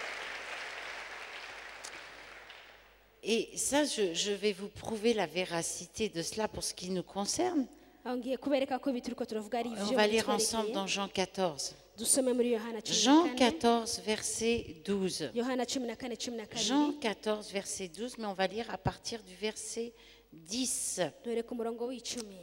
Et ça, je, je vais vous prouver la véracité de cela pour ce qui nous concerne. Aho ngiye kubereka ko ibi turiko turavuga ari On ivyo va lire bitwerekeye. ensemble dans Jean quatorze. Dusome muri Yohana cumi na Jean kane. quatorze, verset douze. Yohana cumi na kane cumi na kabiri. Jean quatorze, verset douze, mais on va lire à partir du verset dix. Dore ku murongo w'icumi.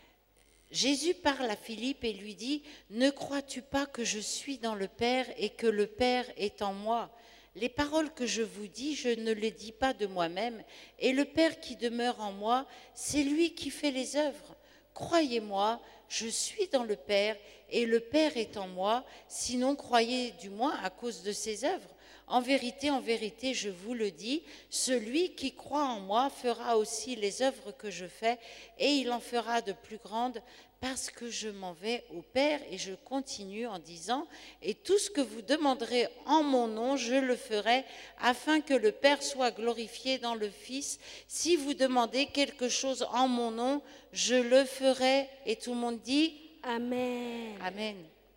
Jésus parle à Philippe et lui dit, « Ne crois-tu pas que je suis dans le Père et que le Père est en moi ? Les paroles que je vous dis, je ne les dis pas de moi-même, et le Père qui demeure en moi, c'est lui qui fait les œuvres. Croyez-moi, je suis dans le Père et le Père est en moi, sinon croyez du moins à cause de ses œuvres. En vérité, en vérité, je vous le dis, celui qui croit en moi fera aussi les œuvres que je fais, et il en fera de plus grandes, parce que je m'en vais au Père. Et je continue en disant, et tout ce que vous demanderez en mon nom, je le ferai, afin que le Père soit glorifié dans le Fils. Si vous demandez quelque chose en mon nom, je le ferai. Et tout le monde dit, Amen. Amen.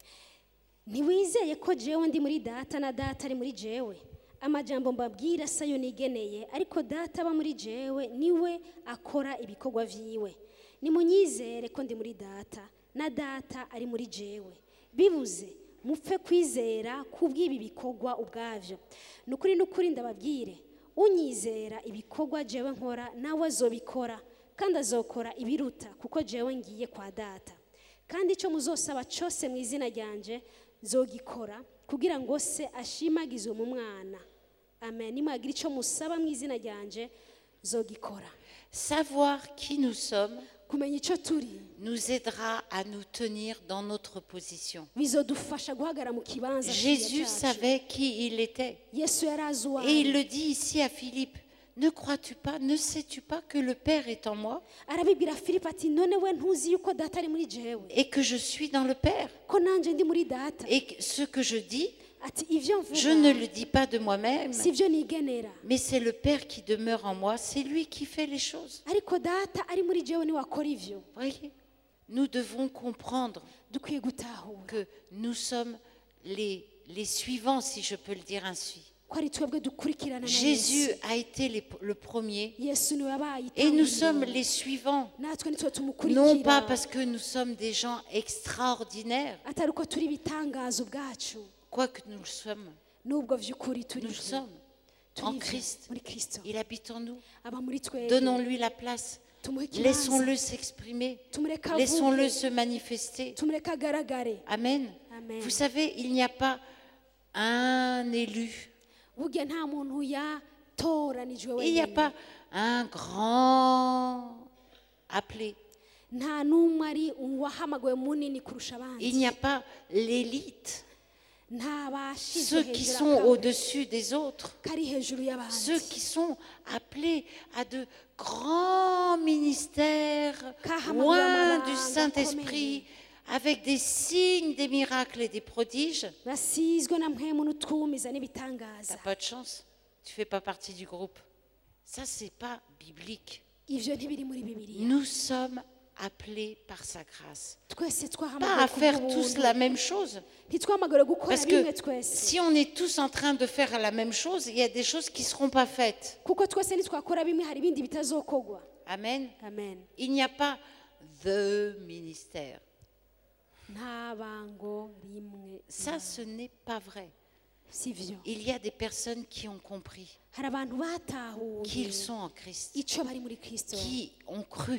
Ntiwizeye ko jewe ndi muri data na data ari muri jewe. Amajambo mbabwira sayo nigeneye, ariko data aba muri jewe niwe akora ibikorwa vyiwe. Nimunyizere ko ndi muri data na data ari muri jewe. Bibuze mupfe kwizera kubw'ibi bikorwa ubwavyo. Nukuri nukuri ndababwire, unyizera ibikorwa jewe nkora nawe azobikora, kandi azokora ibiruta kuko jewe ngiye kwa data. Kandi icyo muzosaba cyose mu izina ryanje nzogikora kugira ngo se ashimagizwe mu mwana. Amen. Nimugira icyo musaba mu izina ryanje nzogikora. Savoir qui nous sommes Kumenya icyo turi nous aidera à nous tenir dans notre position. bizodufasha guhagara mu kibanza Jésus savait qui il était. Yesu yarazi uwo Et il ari. le dit ici à Philippe. Ne crois-tu pas, ne sais-tu pas que le Père est en moi Arabibwira Filipo ati none we ntuzi yuko data ari muri jewe et que je suis dans le Père? ko nanje ndi muri data. Et que ce que je dis, Ati ivyo je ne mvuga le dis pas de moi-même, si byo nigenera, mais c'est le Père qui demeure en moi, c'est lui qui fait les choses. ariko data ari muri jewe niwe akora ivyo. Voyez, nous devons comprendre Dukwiye gutahura que nous sommes les les suivants, si je peux le dire ainsi. ko ari twebwe dukurikirana na Jésus yesu a été les- le premier yesu niwe yabaye et nous itangiriro. sommes les suivants. natwe nitwe Non tumukurikira pas parce que nous sommes des gens extraordinaires, atari uko turi ibitangazo bwacu quoique nous le sommes. n'ubwo vy'ukuri turi Nous le sommes turi en ivyo Christ. muri kristo Il habite en nous. aba muri twebwe Donnons-lui la place. tumuhe ikibanza Laissons-le s'exprimer. tumureke Laissons-le avuge se manifester. tumureke agaragare Amen. Amen. Vous savez, il n'y a pas un élu. burya nta muntu yatoranijwe Il n'y a wenyine pas un grand appelé. nta n'umwe ari uwahamagawe munini kurusha abandi Il n'y a pas l'élite. nta bashyizwe Ceux qui hejuru sont akawe au-dessus des autres. kari hejuru y'abandi Ceux qui sont appelés à de grands ministères Kahamagara loin amabanga du Saint-Esprit, avec des signes, des miracles et des prodiges. basizwe na mpwemu n'utwumiza T'as n'ibitangaza pas de chance. Tu fais pas partie du groupe. Ça, c'est pas biblique. ivyo ntibiri muri bibiliya Nous sommes appelés par sa grâce. twese Pas à twahamagawe faire tous kubw'ubuntu la même chose. ntitwahamagawe gukora Parce bimwe que twese si on est tous en train de faire la même chose, il y a des choses qui ne seront pas faites. kuko twese nitwakora bimwe hari ibindi bitazokogwa Amen. amen Il n'y a pas the ministère. nta bango rimwe Ça, ce n'est pas vrai. sivyo Il y a des personnes qui ont compris hari abantu batahuye qu'ils sont en Christ, ico bari muri kristo qui ont cru,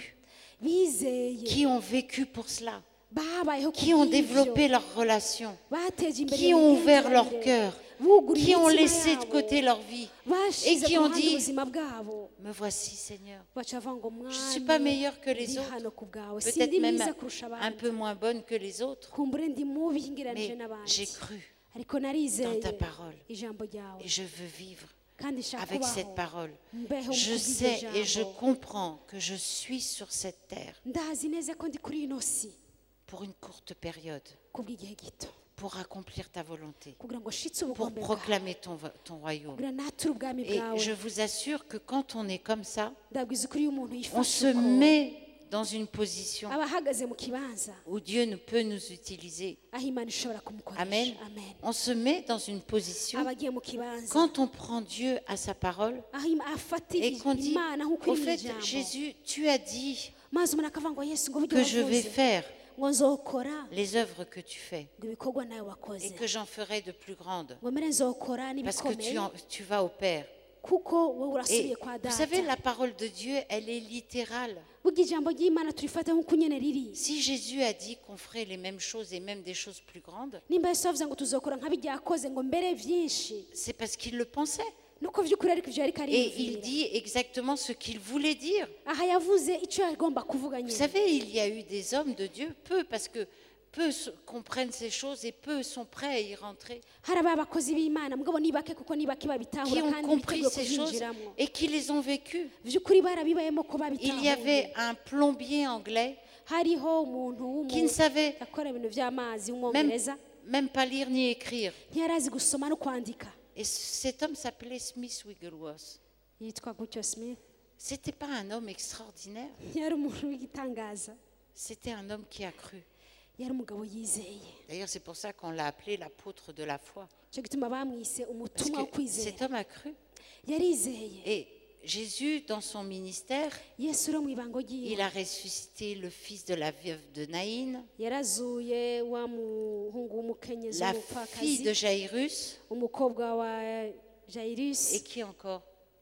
bizeye qui ont vécu pour cela, babayeho qui ont kubw'ivyo, développé leurs relations, bateje imbere qui ont ouvert leur imigenderanire, cœur, buguruye qui ont imitima laissé de yabo, côté leur vie bashize et qui ku ont ruhande dit, ubuzima bwabo me voici Seigneur. baca bavuga ngo Je ne suis mwami pas meilleure que les ndi autres, hano ku bwawe peut-être sindi même mwiza kurusha un abandi peu moins bonne que les autres, kumbure ndi mubi ngereranije mais n'abandi j'ai cru ariko narizeye dans ta parole ijambo ryawe et je veux vivre kandi nshaka avec kubaho cette parole. mbeho Je mu sais kubw'iryo et je jambo. comprends que je suis sur cette terre ndazi neza ko ndi kuri ino si pour une courte période, kubw'igihe gito pour accomplir ta volonté, kugira ngo nshitse pour ubugombe bwawe proclamer ton, vo- ton royaume. kugira nature ubwami Et bwawe je vous assure que quand on est comme ça, ndabwiza ukuri iyo umuntu on yifashe se uko met dans une position aba ahagaze mu kibanza où Dieu ne peut nous utiliser. aho imana ishobora kumukoresha Amen. amen On se met dans une position, aba agiye mu kibanza quand on prend Dieu à sa parole aho im- afatira et qu'on dit, imana nk'uko au iri mu fait, ijambo Jésus, tu as dit maze umuntu akavuga ngo yesu ngo buryo que je vais wavuze faire ngo nzokora les œuvres que tu fais ngo ibikorwa nawe wakoze et que j'en ferai de plus grandes ngo mbere nzokora parce que n'ibikomeye tu, en- tu vas au Père. kuko wowe Et urasubiye kwa vous data savez, la parole de Dieu, elle est littérale. burya ijambo ry'imana turifata nk'uko nyene riri Si Jésus a dit qu'on ferait les mêmes choses et même des choses plus grandes, nimba yesu yavuze ngo tuzokora nka bijya yakoze ngo mbere byinshi c'est parce qu'il le pensait. nuko vy'ukuri ariko ivyo yariko Et il ariyumvira dit exactement ce qu'il voulait dire. aha yavuze ico yagomba kuvuga Vous nyene savez, il y a eu des hommes de Dieu, peu, parce que peu s- comprennent ces choses et peu sont prêts à y rentrer, hari aba bakozi b'imana mugabo ni bake kuko ni bake qui babitahura ont kandi compris biteguye ces choses kuvyinjiramwo et qui les ont vécues. vy'ukuri barabibayemo ko Il y avait babitahuye un plombier anglais hariho umuntu qui ne savait yakora ibintu vy'amazi même, w'umwongereza même pas lire ni écrire. ntiyarazi gusoma no kwandika Et cet homme s'appelait Smith Wigglesworth. yitwa gutyo smith C'était pas un homme extraordinaire, ntiyari umuntu w'igitangaza c'était un homme qui a cru. yari umugabo yizeye D'ailleurs, c'est pour ça qu'on l'a appelé l'apôtre de la foi. cyo gituma bamwise Parce umutumwa wo que kwizera cet homme a cru. yarizeye Et Jésus, dans son ministère, yesu uri mu ibango il ryiwe a ressuscité le fils de la veuve de Naïn, yarazuye wa muhungu w'umukenyezi la fille de w'umupfakazi Jairus, umukobwa wa jairus et qui encore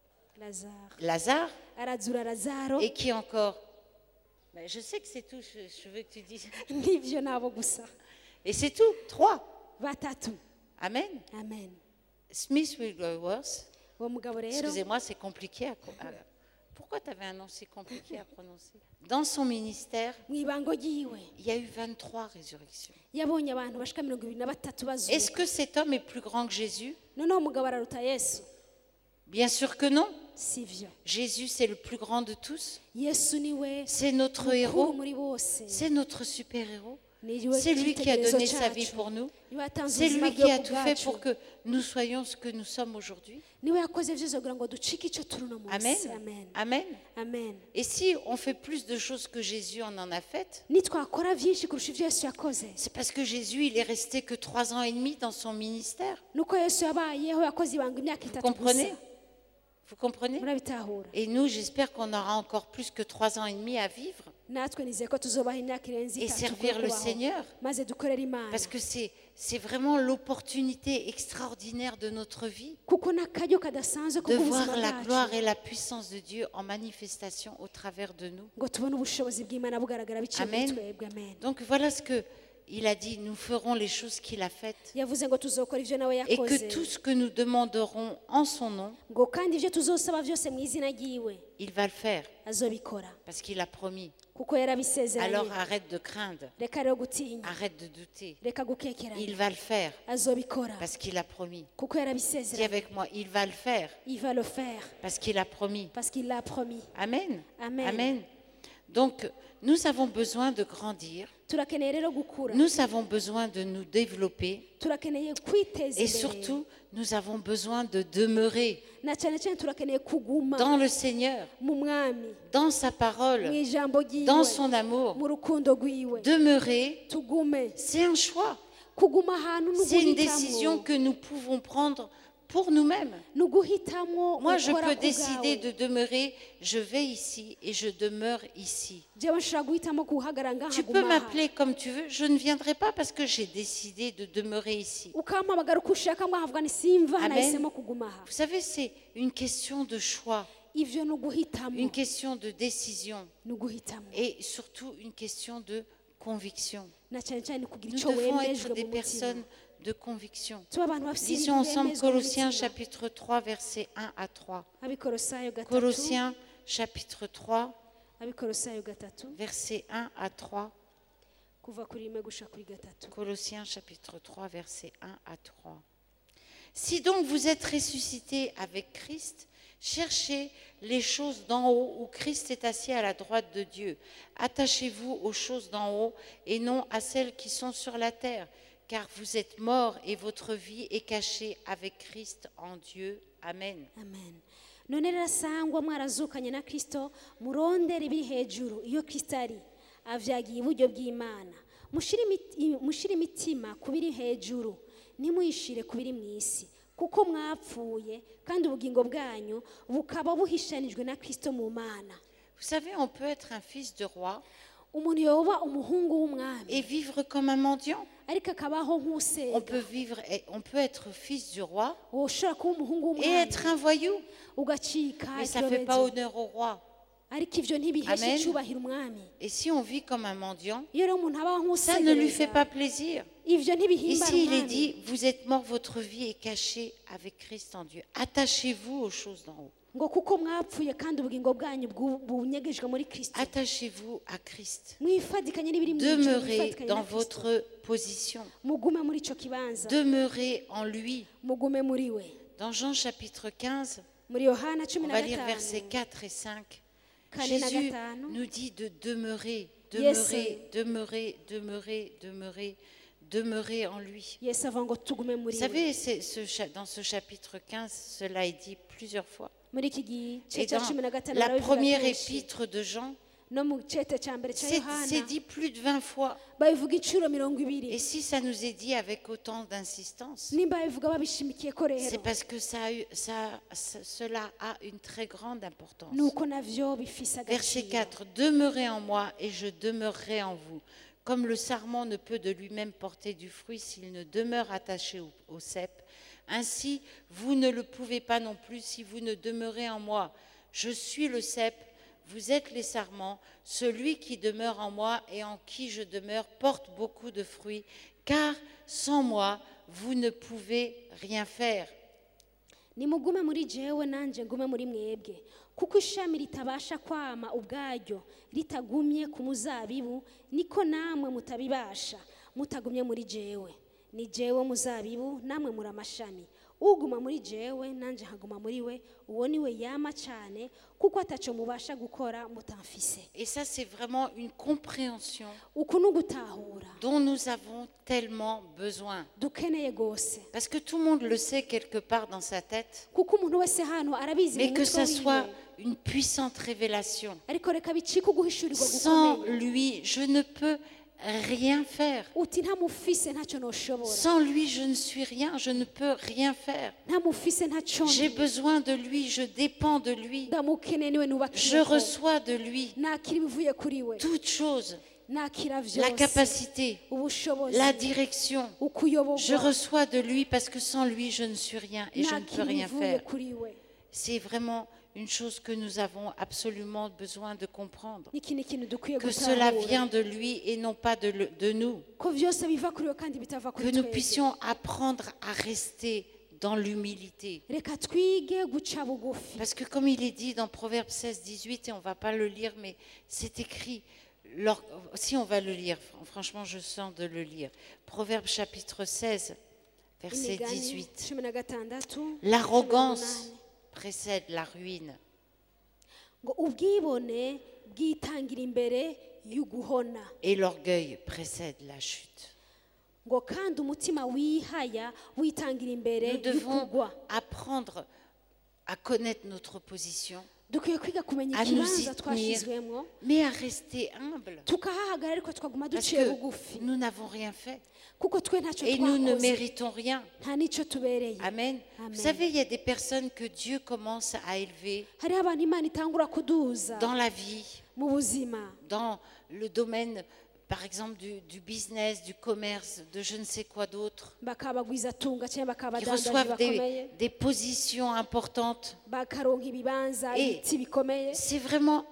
lazaro Lazare, arazura lazaro et qui encore Ben, je sais que c'est tout, je, je veux que tu dises. n'ivyo nabo gusa Et c'est tout, trois. batatu Amen. amen Smith Wigglesworth, uwo mugabo rero excusez-moi, c'est compliqué à... à- Pourquoi tu avais un nom si compliqué à prononcer? Dans son ministère, mu ibango ryiwe il y a eu vingt-trois résurrections. yabonye abantu bashika mirongo ibiri na batatu Est-ce bazuka que cet homme est plus grand que Jésus? noneho umugabo araruta yesu Bien sûr que non. sivyo Jésus, c'est le plus grand de tous. yesu niwe C'est notre mukuru héros. muri bose C'est notre super-héros. C'est lui qui a donné sa vie pour nous. C'est lui qui a tout fait pour que nous soyons ce que nous sommes aujourd'hui. Amen. Amen. Amen. Et si on fait plus de choses que Jésus en en a fait, c'est parce que Jésus, il est resté que trois ans et demi dans son ministère. Vous comprenez? Vous comprenez? Et nous, j'espère qu'on aura encore plus que trois ans et demi à vivre et servir le Seigneur. Parce que c'est, c'est vraiment l'opportunité extraordinaire de notre vie de voir la gloire et la puissance de Dieu en manifestation au travers de nous. Amen. Donc voilà ce que il a dit, nous ferons les choses qu'il a faites. Et que tout ce que nous demanderons en son nom, il va le faire. Parce qu'il a promis. Alors arrête de craindre. Arrête de douter. Il va le faire. Parce qu'il a promis. Dis avec moi, il va le faire. Parce qu'il a promis. Amen. Amen. Amen. Donc, nous avons besoin de grandir. Nous avons besoin de nous développer. Et surtout, nous avons besoin de demeurer dans le Seigneur, dans sa parole, dans son amour. Demeurer, c'est un choix. C'est une décision que nous pouvons prendre pour nous-mêmes. Moi, je peux décider de demeurer, je vais ici et je demeure ici. Tu peux m'appeler comme tu veux, je ne viendrai pas parce que j'ai décidé de demeurer ici. Amen. Vous savez, c'est une question de choix, une question de décision et surtout une question de conviction. Nous devons être des personnes de conviction. Lisons ensemble Colossiens chapitre trois, versets un à trois. Colossiens chapitre trois, versets un à trois. Colossiens chapitre trois, versets un à trois. Si donc vous êtes ressuscités avec Christ, cherchez les choses d'en haut où Christ est assis à la droite de Dieu. Attachez-vous aux choses d'en haut et non à celles qui sont sur la terre. Car vous êtes morts et votre vie est cachée avec Christ en Dieu. Amen. Amen. None rero sangwa mwarazukanye na Kristo murondera ibiri hejuru iyo Kristo ari avyagiye iburyo bw'Imana mushire imitima kubiri hejuru nimuyishire kubiri mw'isi kuko mwapfuye kandi ubugingo bwanyu bukaba buhishanijwe na Kristo mu Mana. Vous savez, on peut être un fils de roi et vivre comme un mendiant. On peut vivre, on peut être fils du roi et être un voyou. Mais ça ne fait pas honneur au roi. Amen. Et si on vit comme un mendiant, ça ne lui fait pas plaisir. Ici, il est dit, vous êtes morts, votre vie est cachée avec Christ en Dieu. Attachez-vous aux choses d'en haut. Attachez-vous à Christ. Demeurez dans votre position. Demeurez en lui. Dans Jean chapitre quinze, on va lire versets quatre et cinq. Jésus nous dit de demeurer, demeurer, demeurer, demeurer, demeurer, demeurer en lui. Vous savez, c'est ce, dans ce chapitre quinze, cela est dit plusieurs fois. Et dans la première épître de Jean, c'est dit plus de vingt fois. Et si ça nous est dit avec autant d'insistance, c'est parce que ça a eu, ça, ça, cela a une très grande importance. Verset quatre. Demeurez en moi et je demeurerai en vous. Comme le sarment ne peut de lui-même porter du fruit s'il ne demeure attaché au, au cep, ainsi vous ne le pouvez pas non plus si vous ne demeurez en moi. Je suis le cep, vous êtes les sarments. Celui qui demeure en moi et en qui je demeure porte beaucoup de fruits, car sans moi vous ne pouvez rien faire. Nimugume muri jewe nanje ngume muri mwebwe kuko ishami ritabasha kwama ubwaryo ritagumye ku muzabibu niko namwe mutabibasha mutagumye muri jewe ni jewe muzabibu namwe muri amashami uguma muri jewe nanje haguma muri we uwo niwe yama cyane kuko ataco mubasha gukora mutamfise. Et ça, c'est vraiment une compréhension uku nugutahura dont nous avons tellement besoin. dukeneye gose Parce que tout le monde le sait quelque part dans sa tête, kuko umuntu wese hano arabizi mais mu que mutwe ça wiwe. soit une puissante révélation. ariko reka bicike uguhishurirwa Sans gukomeye lui, je ne peux rien faire. uti ntamufise ntacyo noshobora Sans lui, je ne suis rien, je ne peux rien faire. ntamufise ntacyo J'ai ndi. besoin de lui, je dépends de lui, ndamukeneye niwe je nubakira reçois de lui nakira ibivuye kuri we toute chose, nakira la vyose capacité, ubushobozi la direction. Je ukuyoborwa reçois de lui parce que sans lui, je ne suis rien et je ne peux nakira rien ibivuye faire. kuri we C'est vraiment une chose que nous avons absolument besoin de comprendre. n'iki ni ikintu dukwiye Que cela gutahura vient de lui et non pas de, le- de nous. ko vyose biva kuri we kandi bitava Que kuri nous twebwe puissions apprendre à rester dans l'humilité. reka twige guca bugufi Parce que comme il est dit dans Proverbe seize, dix-huit, et on ne va pas le lire, mais c'est écrit, lors- si on va le lire, fr- franchement je sens de le lire. Proverbe chapitre seize, verset imigani dix-huit. cumi na gatandatu L'arrogance cumi n'umunani. précède la ruine ngo ubwibone bwitangira imbere y'uguhona et l'orgueil précède la chute. ngo kandi umutima wihaya witangira imbere Nous devons y'ukugwa apprendre à connaître notre position, dukwiye kwiga kumenya à nous y ikibanza tenir, twashyizwemo mais à rester humble. tukahahagarara ariko tukaguma Parce duciye que bugufi nous n'avons rien fait kuko twe ntacyo et nous ne twakoze méritons rien. nta n'icyo tubereye Amen. Amen. Vous savez, il y a des personnes que Dieu commence à élever hariho abantu imana itangura kuduza dans la vie, mu buzima dans le domaine, par exemple, du, du business, du commerce, de je ne sais quoi d'autre, bakabagwizatunga cyangwa qui bakabadandaji reçoivent bakomeye des, des positions importantes. bakaronka ibibanza Et ibiti bikomeye c'est vraiment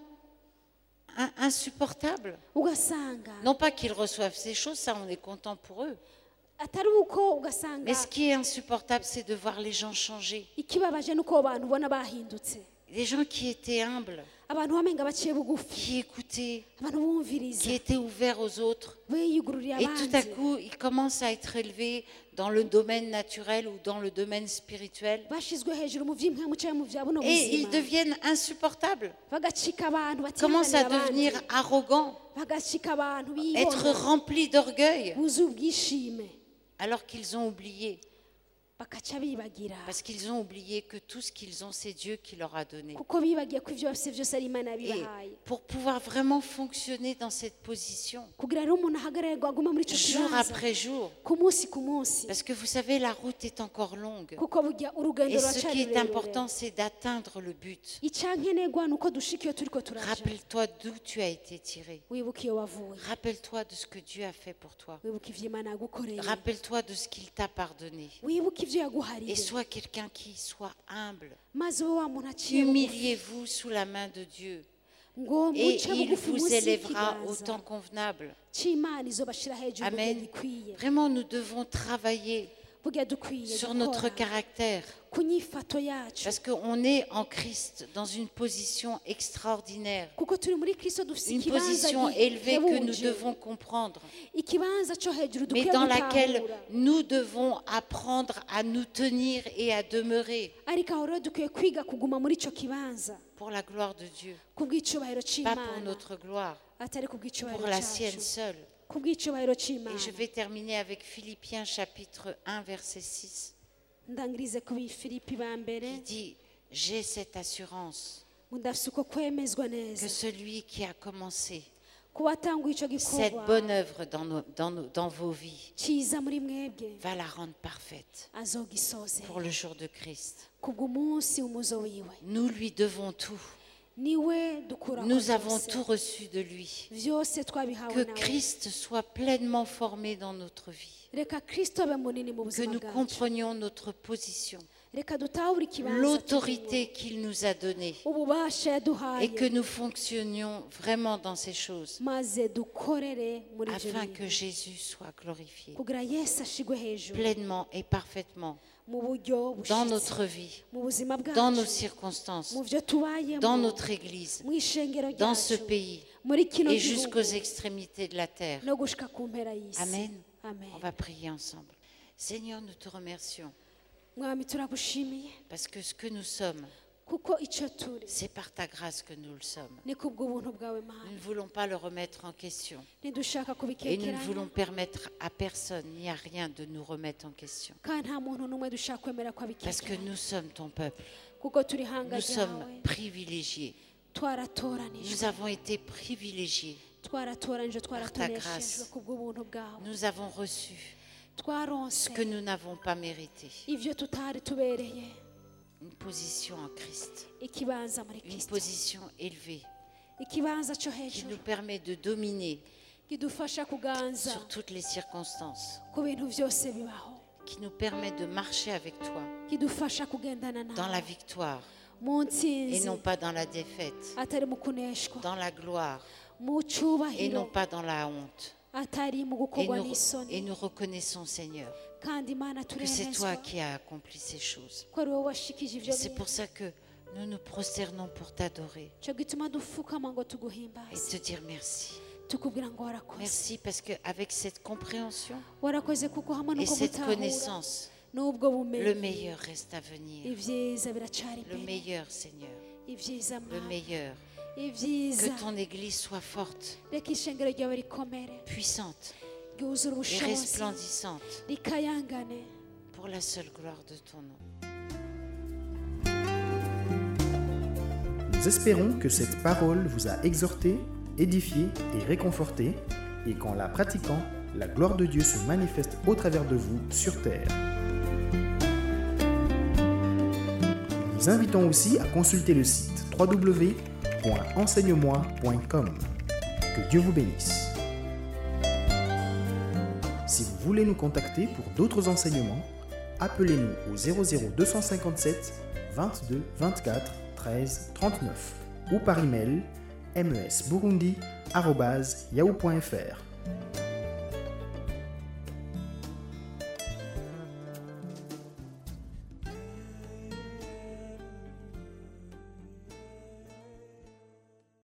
in- insupportable. ugasanga Non pas qu'ils reçoivent ces choses, ça on est content pour eux. atari uko ugasanga Mais ce qui est insupportable, c'est de voir les gens changer. ikibabaje nuko abantu ubona bahindutse Les gens qui étaient humbles, abantu bamenga baciye bugufi qui écoutaient, abantu bumviriza qui étaient ouverts aux autres. biyugururiye Et tout à abandi coup, ils commencent à être élevés dans le domaine naturel ou dans le domaine spirituel. bashizwe hejuru mu by'impwemu cyangwa mu bya buno Et ils buzima deviennent insupportables. bagacika abantu Commencent à batihanganira devenir abandi arrogants, bagacika abantu être bibona remplis d'orgueil, buzuye ubwishime alors qu'ils ont oublié. bakaca bibagira Parce qu'ils ont oublié que tout ce qu'ils ont, c'est Dieu qui leur a donné. kuko bibagiye ko ibyo bafite byose ari imana Et yabibahaye pour pouvoir vraiment fonctionner dans cette position, kugira rero umuntu ahagarare agume muri icyo jour kibanza après jour, ku munsi ku munsi parce que vous savez, la route est encore longue. kuko burya urugendo Et ce ruracari qui est rurerure important, c'est d'atteindre le but. icyankenerwa ni uko dushika iyo turiko turaja Rappelle-toi d'où tu as été tiré. wibuka iyo wavuye Rappelle-toi de ce que Dieu a fait pour toi. wibuka ivyo imana yagukoreye Rappelle-toi de ce qu'il t'a pardonné. wibuka ivyo Et yaguhariye sois quelqu'un qui soit humble. maze wowe wa muntu aciye bugufi Humiliez-vous sous la main de Dieu. ngo Et muce il bugufi vous munsi élèvera au y'ikiganza temps convenable. c'imana izobashira hejuru mu gihe Amen. gikwiye Vraiment, nous devons travailler burya dukwiye sur notre gukora caractère. ku nyifato yacu Parce qu'on est en Christ dans une position extraordinaire. kuko turi muri kristo dufite Une ikibanza position élevée que nous gihebuje devons comprendre. ikibanza cyo hejuru Mais dukwiye dans laquelle gutahura nous devons apprendre à nous tenir et à demeurer ariko aho rero dukwiye kwiga kuguma muri icyo kibanza pour la gloire de Dieu. ku bw'icyubahiro Pas cy'imana pour notre gloire, atari ku bw'icyubahiro pour la sienne cyacu seule. ku bw'icyubahiro Et cy'imana je vais terminer avec Philippiens chapitre un, verset six, ndangirize ku bifilipi ba mbere qui dit « J'ai cette assurance ngo ndafite uko kwemezwa que neza celui qui a commencé ku watanguye icyo cette gikorwa bonne œuvre dans, nos- dans, nos- dans vos vies cyiza muri mwebwe va la rendre parfaite azogisoze pour le jour de Christ. kubw'umunsi w'umuzo wiwe Nous lui devons tout. niwe dukura Nous avons tout reçu de lui. byose twabihawe Que nawe Christ soit pleinement formé dans notre vie. reka kristo abe munini mu Que buzima nous bwacu comprenions notre position, reka dutahure ikibanza l'autorité qu'il nous a donnée turimo, ububasha yaduhaye et que nous fonctionnions vraiment dans ces choses maze dukorere muri ibyo afin bintu que Jésus soit glorifié kugira yesu ashigwe hejuru pleinement et parfaitement mu buryo dans bushitse notre vie, mu buzima dans nos bwacu circonstances, mu byo tubayemo dans notre Église, mu ishengero dans ce ryacu pays muri kino et gihugu jusqu'aux extrémités de la terre. no gushika ku mpera y'isi Amen. amen On va prier ensemble. Seigneur, nous te remercions mwami turagushimiye parce que ce que nous sommes, kuko icyo turi c'est par ta grâce que nous le sommes. ni kubw'ubuntu bwawe Nous mana ne voulons pas le remettre en question. ntidushaka Et nous ne kubikekeranya voulons permettre à personne ni à rien de nous remettre en question. kandi nta muntu n'umwe dushaka kwemera ko Parce que abikekeranya nous sommes ton peuple. kuko turi hanga Nous sommes ryawe privilégiés. twaratoranijwe Nous avons été privilégiés. twaratoranijwe twaratoneshejwe grâce. kubw'ubuntu bwawe Nous avons reçu twaronse ce que nous n'avons pas mérité. ivyo tutari tubereye Une position en Christ. ikibanza muri Une kristo position élevée ikibanza cyo qui hejuru nous permet de dominer kidufasha kuganza sur toutes les circonstances. ku bintu byose bibaho Qui nous permet de marcher avec toi kidufasha kugendana dans la nawe victoire mu et ntsinzi non pas dans la défaite. atari mu kuneshwa Dans la gloire mu et cyubahiro non pas dans la honte. atari mu Et gukorwa nous, et n'isoni nous reconnaissons, Seigneur, kandi imana que c'est toi turemezwa qui as accompli ces choses. ko ari wowe washikije Et ivyo c'est bintu pour ça que nous nous prosternons pour t'adorer cyo gituma dufukama ngo et tuguhimbaze te dire merci. tukubwira ngo warakoze Merci parce qu'avec cette compréhension warakoze kuko hamwe et nuko cette gutahura connaissance, n'ubwo le bumenyi meilleur reste à venir. ibyiza biracari Le imbere meilleur, Seigneur. ibyiza Le mwana meilleur. ibyiza Que ton Église soit forte, reka ishengero ryawe rikomere puissante ryuzure et ubushobozi resplendissante rikayangane pour la seule gloire de ton nom. Nous espérons que cette parole vous a exhorté, édifié et réconforté, et qu'en la pratiquant, la gloire de Dieu se manifeste au travers de vous sur terre. Nous vous invitons aussi à consulter le site w w w point enseigne moi point com. Que Dieu vous bénisse. Si vous voulez nous contacter pour d'autres enseignements, appelez-nous au zéro zéro deux cent cinquante-sept vingt-deux vingt-quatre treize trente-neuf ou par email mesburundi arobase yahoo point fr.